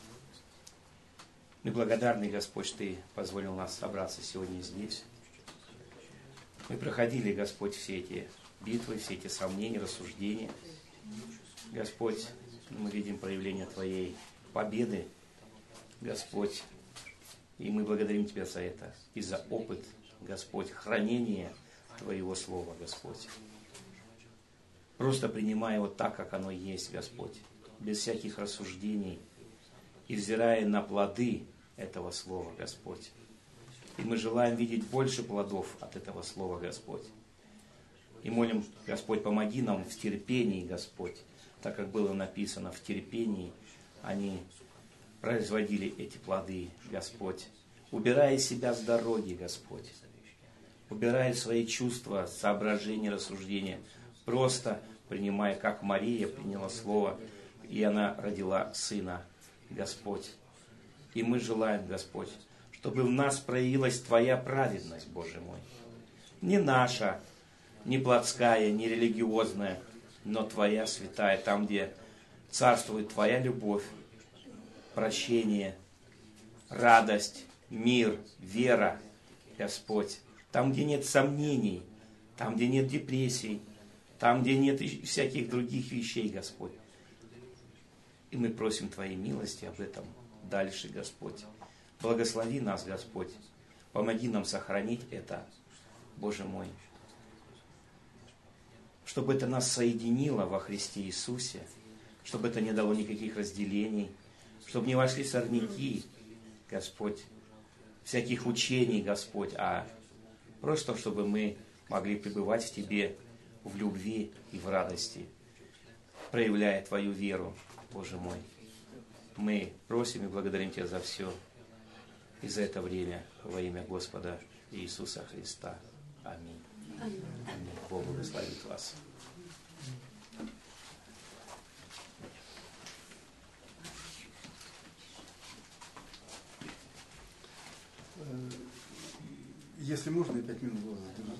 Мы благодарны, Господь, что Ты позволил нас собраться сегодня здесь. Мы проходили, Господь, все эти битвы, все эти сомнения, рассуждения. Господь, мы видим проявление Твоей победы, Господь, и мы благодарим Тебя за это, и за опыт, Господь, хранения Твоего Слова, Господь. Просто принимай его так, как оно есть, Господь, без всяких рассуждений, и взирая на плоды этого Слова, Господь. И мы желаем видеть больше плодов от этого Слова, Господь. И молим, Господь, помоги нам в терпении, Господь, так как было написано, в терпении они производили эти плоды, Господь. Убирая себя с дороги, Господь. Убирая свои чувства, соображения, рассуждения. Просто принимая, как Мария приняла Слово, и она родила Сына, Господь. И мы желаем, Господь, чтобы в нас проявилась Твоя праведность, Боже мой. Не наша, не плотская, не религиозная, но Твоя святая, там, где царствует Твоя любовь, прощение, радость, мир, вера, Господь. Там, где нет сомнений, там, где нет депрессий, там, где нет всяких других вещей, Господь. И мы просим Твоей милости об этом дальше, Господь. Благослови нас, Господь. Помоги нам сохранить это, Боже мой. Чтобы это нас соединило во Христе Иисусе, чтобы это не дало никаких разделений, чтобы не вошли сорняки, Господь, всяких учений, Господь, а просто чтобы мы могли пребывать в Тебе в любви и в радости, проявляя Твою веру, Боже мой. Мы просим и благодарим Тебя за все и за это время во имя Господа Иисуса Христа. Аминь. Аминь. Бог благословит вас. Если можно, пять минут было.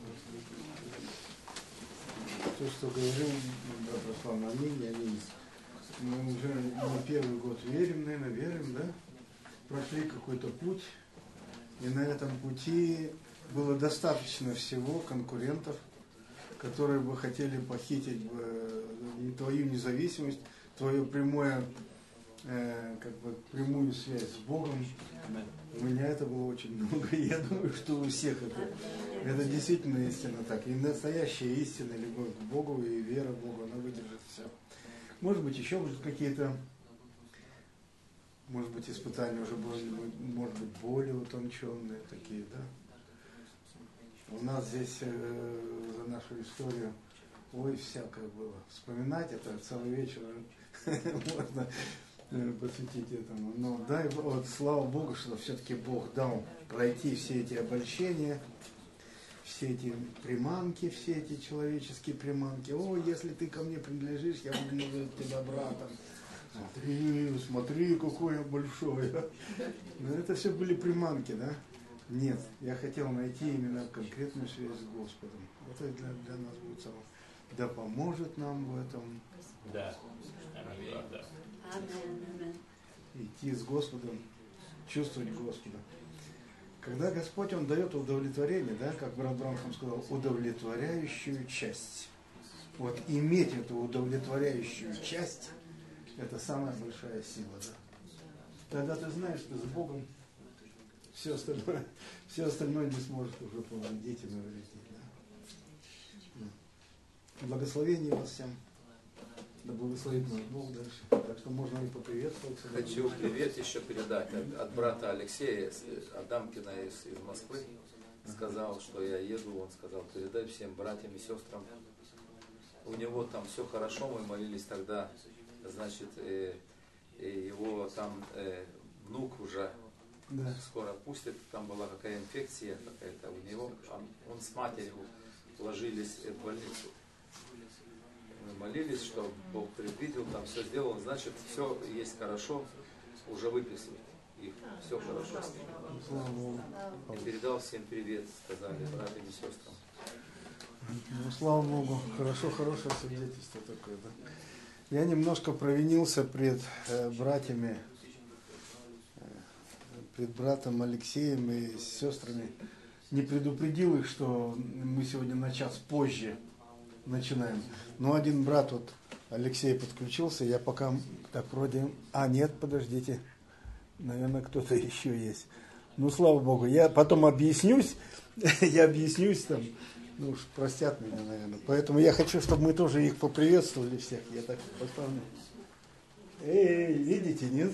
То, что говорил брат Руслан, аминь, аминь. Мы уже не первый год верим, наверное, верим, да? Прошли какой-то путь, и на этом пути было достаточно всего конкурентов, которые бы хотели похитить бы твою независимость, твою прямое, э, как бы прямую связь с Богом. У меня это было очень много, и я думаю, что у всех это, это действительно истина так. И настоящая истина, любовь к Богу и вера в Бога, она выдержит все. Может быть, еще будут какие-то, может быть, испытания уже были, может быть, более утонченные такие, да. У нас здесь э, за нашу историю, ой, всякое было. Вспоминать это целый вечер можно посвятить этому. Но дай, вот, слава Богу, что все-таки Бог дал пройти все эти обольщения, все эти приманки, все эти человеческие приманки. О, если ты ко мне принадлежишь, я буду называть тебя братом. Смотри, смотри, какой я большой. Но это все были приманки, да? Нет, я хотел найти именно конкретную связь с Господом. Это для, для нас будет самое. Да поможет нам в этом. Да. Идти с Господом, чувствовать Господа. Когда Господь, Он дает удовлетворение, да, как брат Бранхам сказал, удовлетворяющую часть. Вот иметь эту удовлетворяющую часть, это самая большая сила, да. Тогда ты знаешь, что с Богом все остальное, все остальное не сможет уже повредить и навредить, да. Благословение вас всем. Да благословит нас Бог дальше. Так что можно и поприветствовать. Хочу привет еще передать от, от брата Алексея Адамкина из, из Москвы. Сказал, что я еду, он сказал, передай всем братьям и сестрам. У него там все хорошо, мы молились тогда, значит, э, э, его там э, внук уже да. скоро пустят, там была какая инфекция какая-то у него, он, он с матерью ложились в больницу. Мы молились, что Бог предвидел, там все сделал, значит, все есть хорошо, уже выписывают их, все хорошо с ним. И передал всем привет, сказали братьям и сестрам. Ну, слава Богу, хорошо, хорошее свидетельство такое, да. Я немножко провинился пред э, братьями, э, пред братом Алексеем и сестрами. Не предупредил их, что мы сегодня на час позже начинаем. Но один брат, вот Алексей, подключился, я пока так вроде... А, нет, подождите, наверное, кто-то еще есть. Ну, слава Богу, я потом объяснюсь, я объяснюсь там, ну уж простят меня, наверное. Поэтому я хочу, чтобы мы тоже их поприветствовали всех. Я так поставлю. Эй, видите, нет?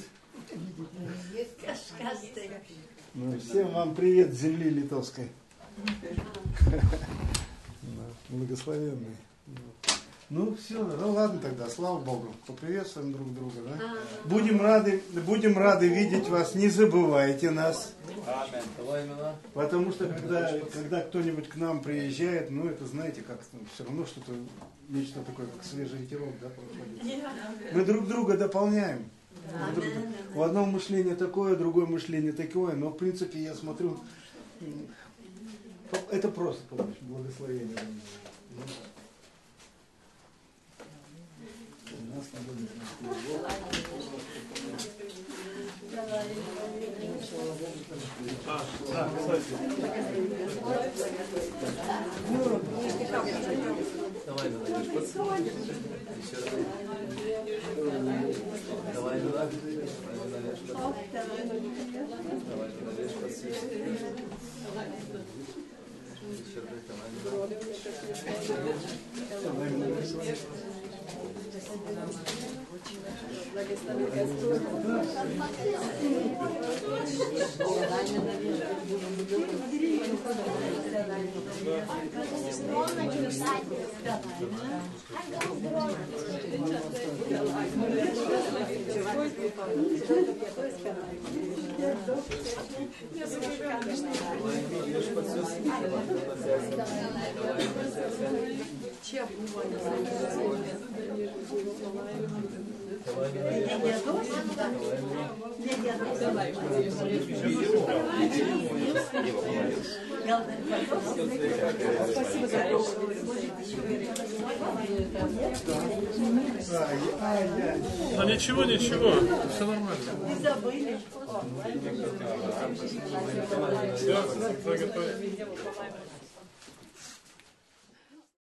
Ну, всем вам привет с земли литовской. Благословенный. Ну все, ну ладно тогда, слава Богу. Поприветствуем друг друга, да? Будем рады, будем рады видеть вас, не забывайте нас. Потому что когда, когда кто-нибудь к нам приезжает, ну это знаете, как ну, все равно что-то, нечто такое, как свежий ветерок, да, происходит. Мы друг друга дополняем. Друг, у одного мышления такое, другое мышление такое, но в принципе я смотрю, это просто благословение. У нас А, да, кстати. Давай, Давай, Давай, Да ничего, ничего, все нормально. Все, заготовили.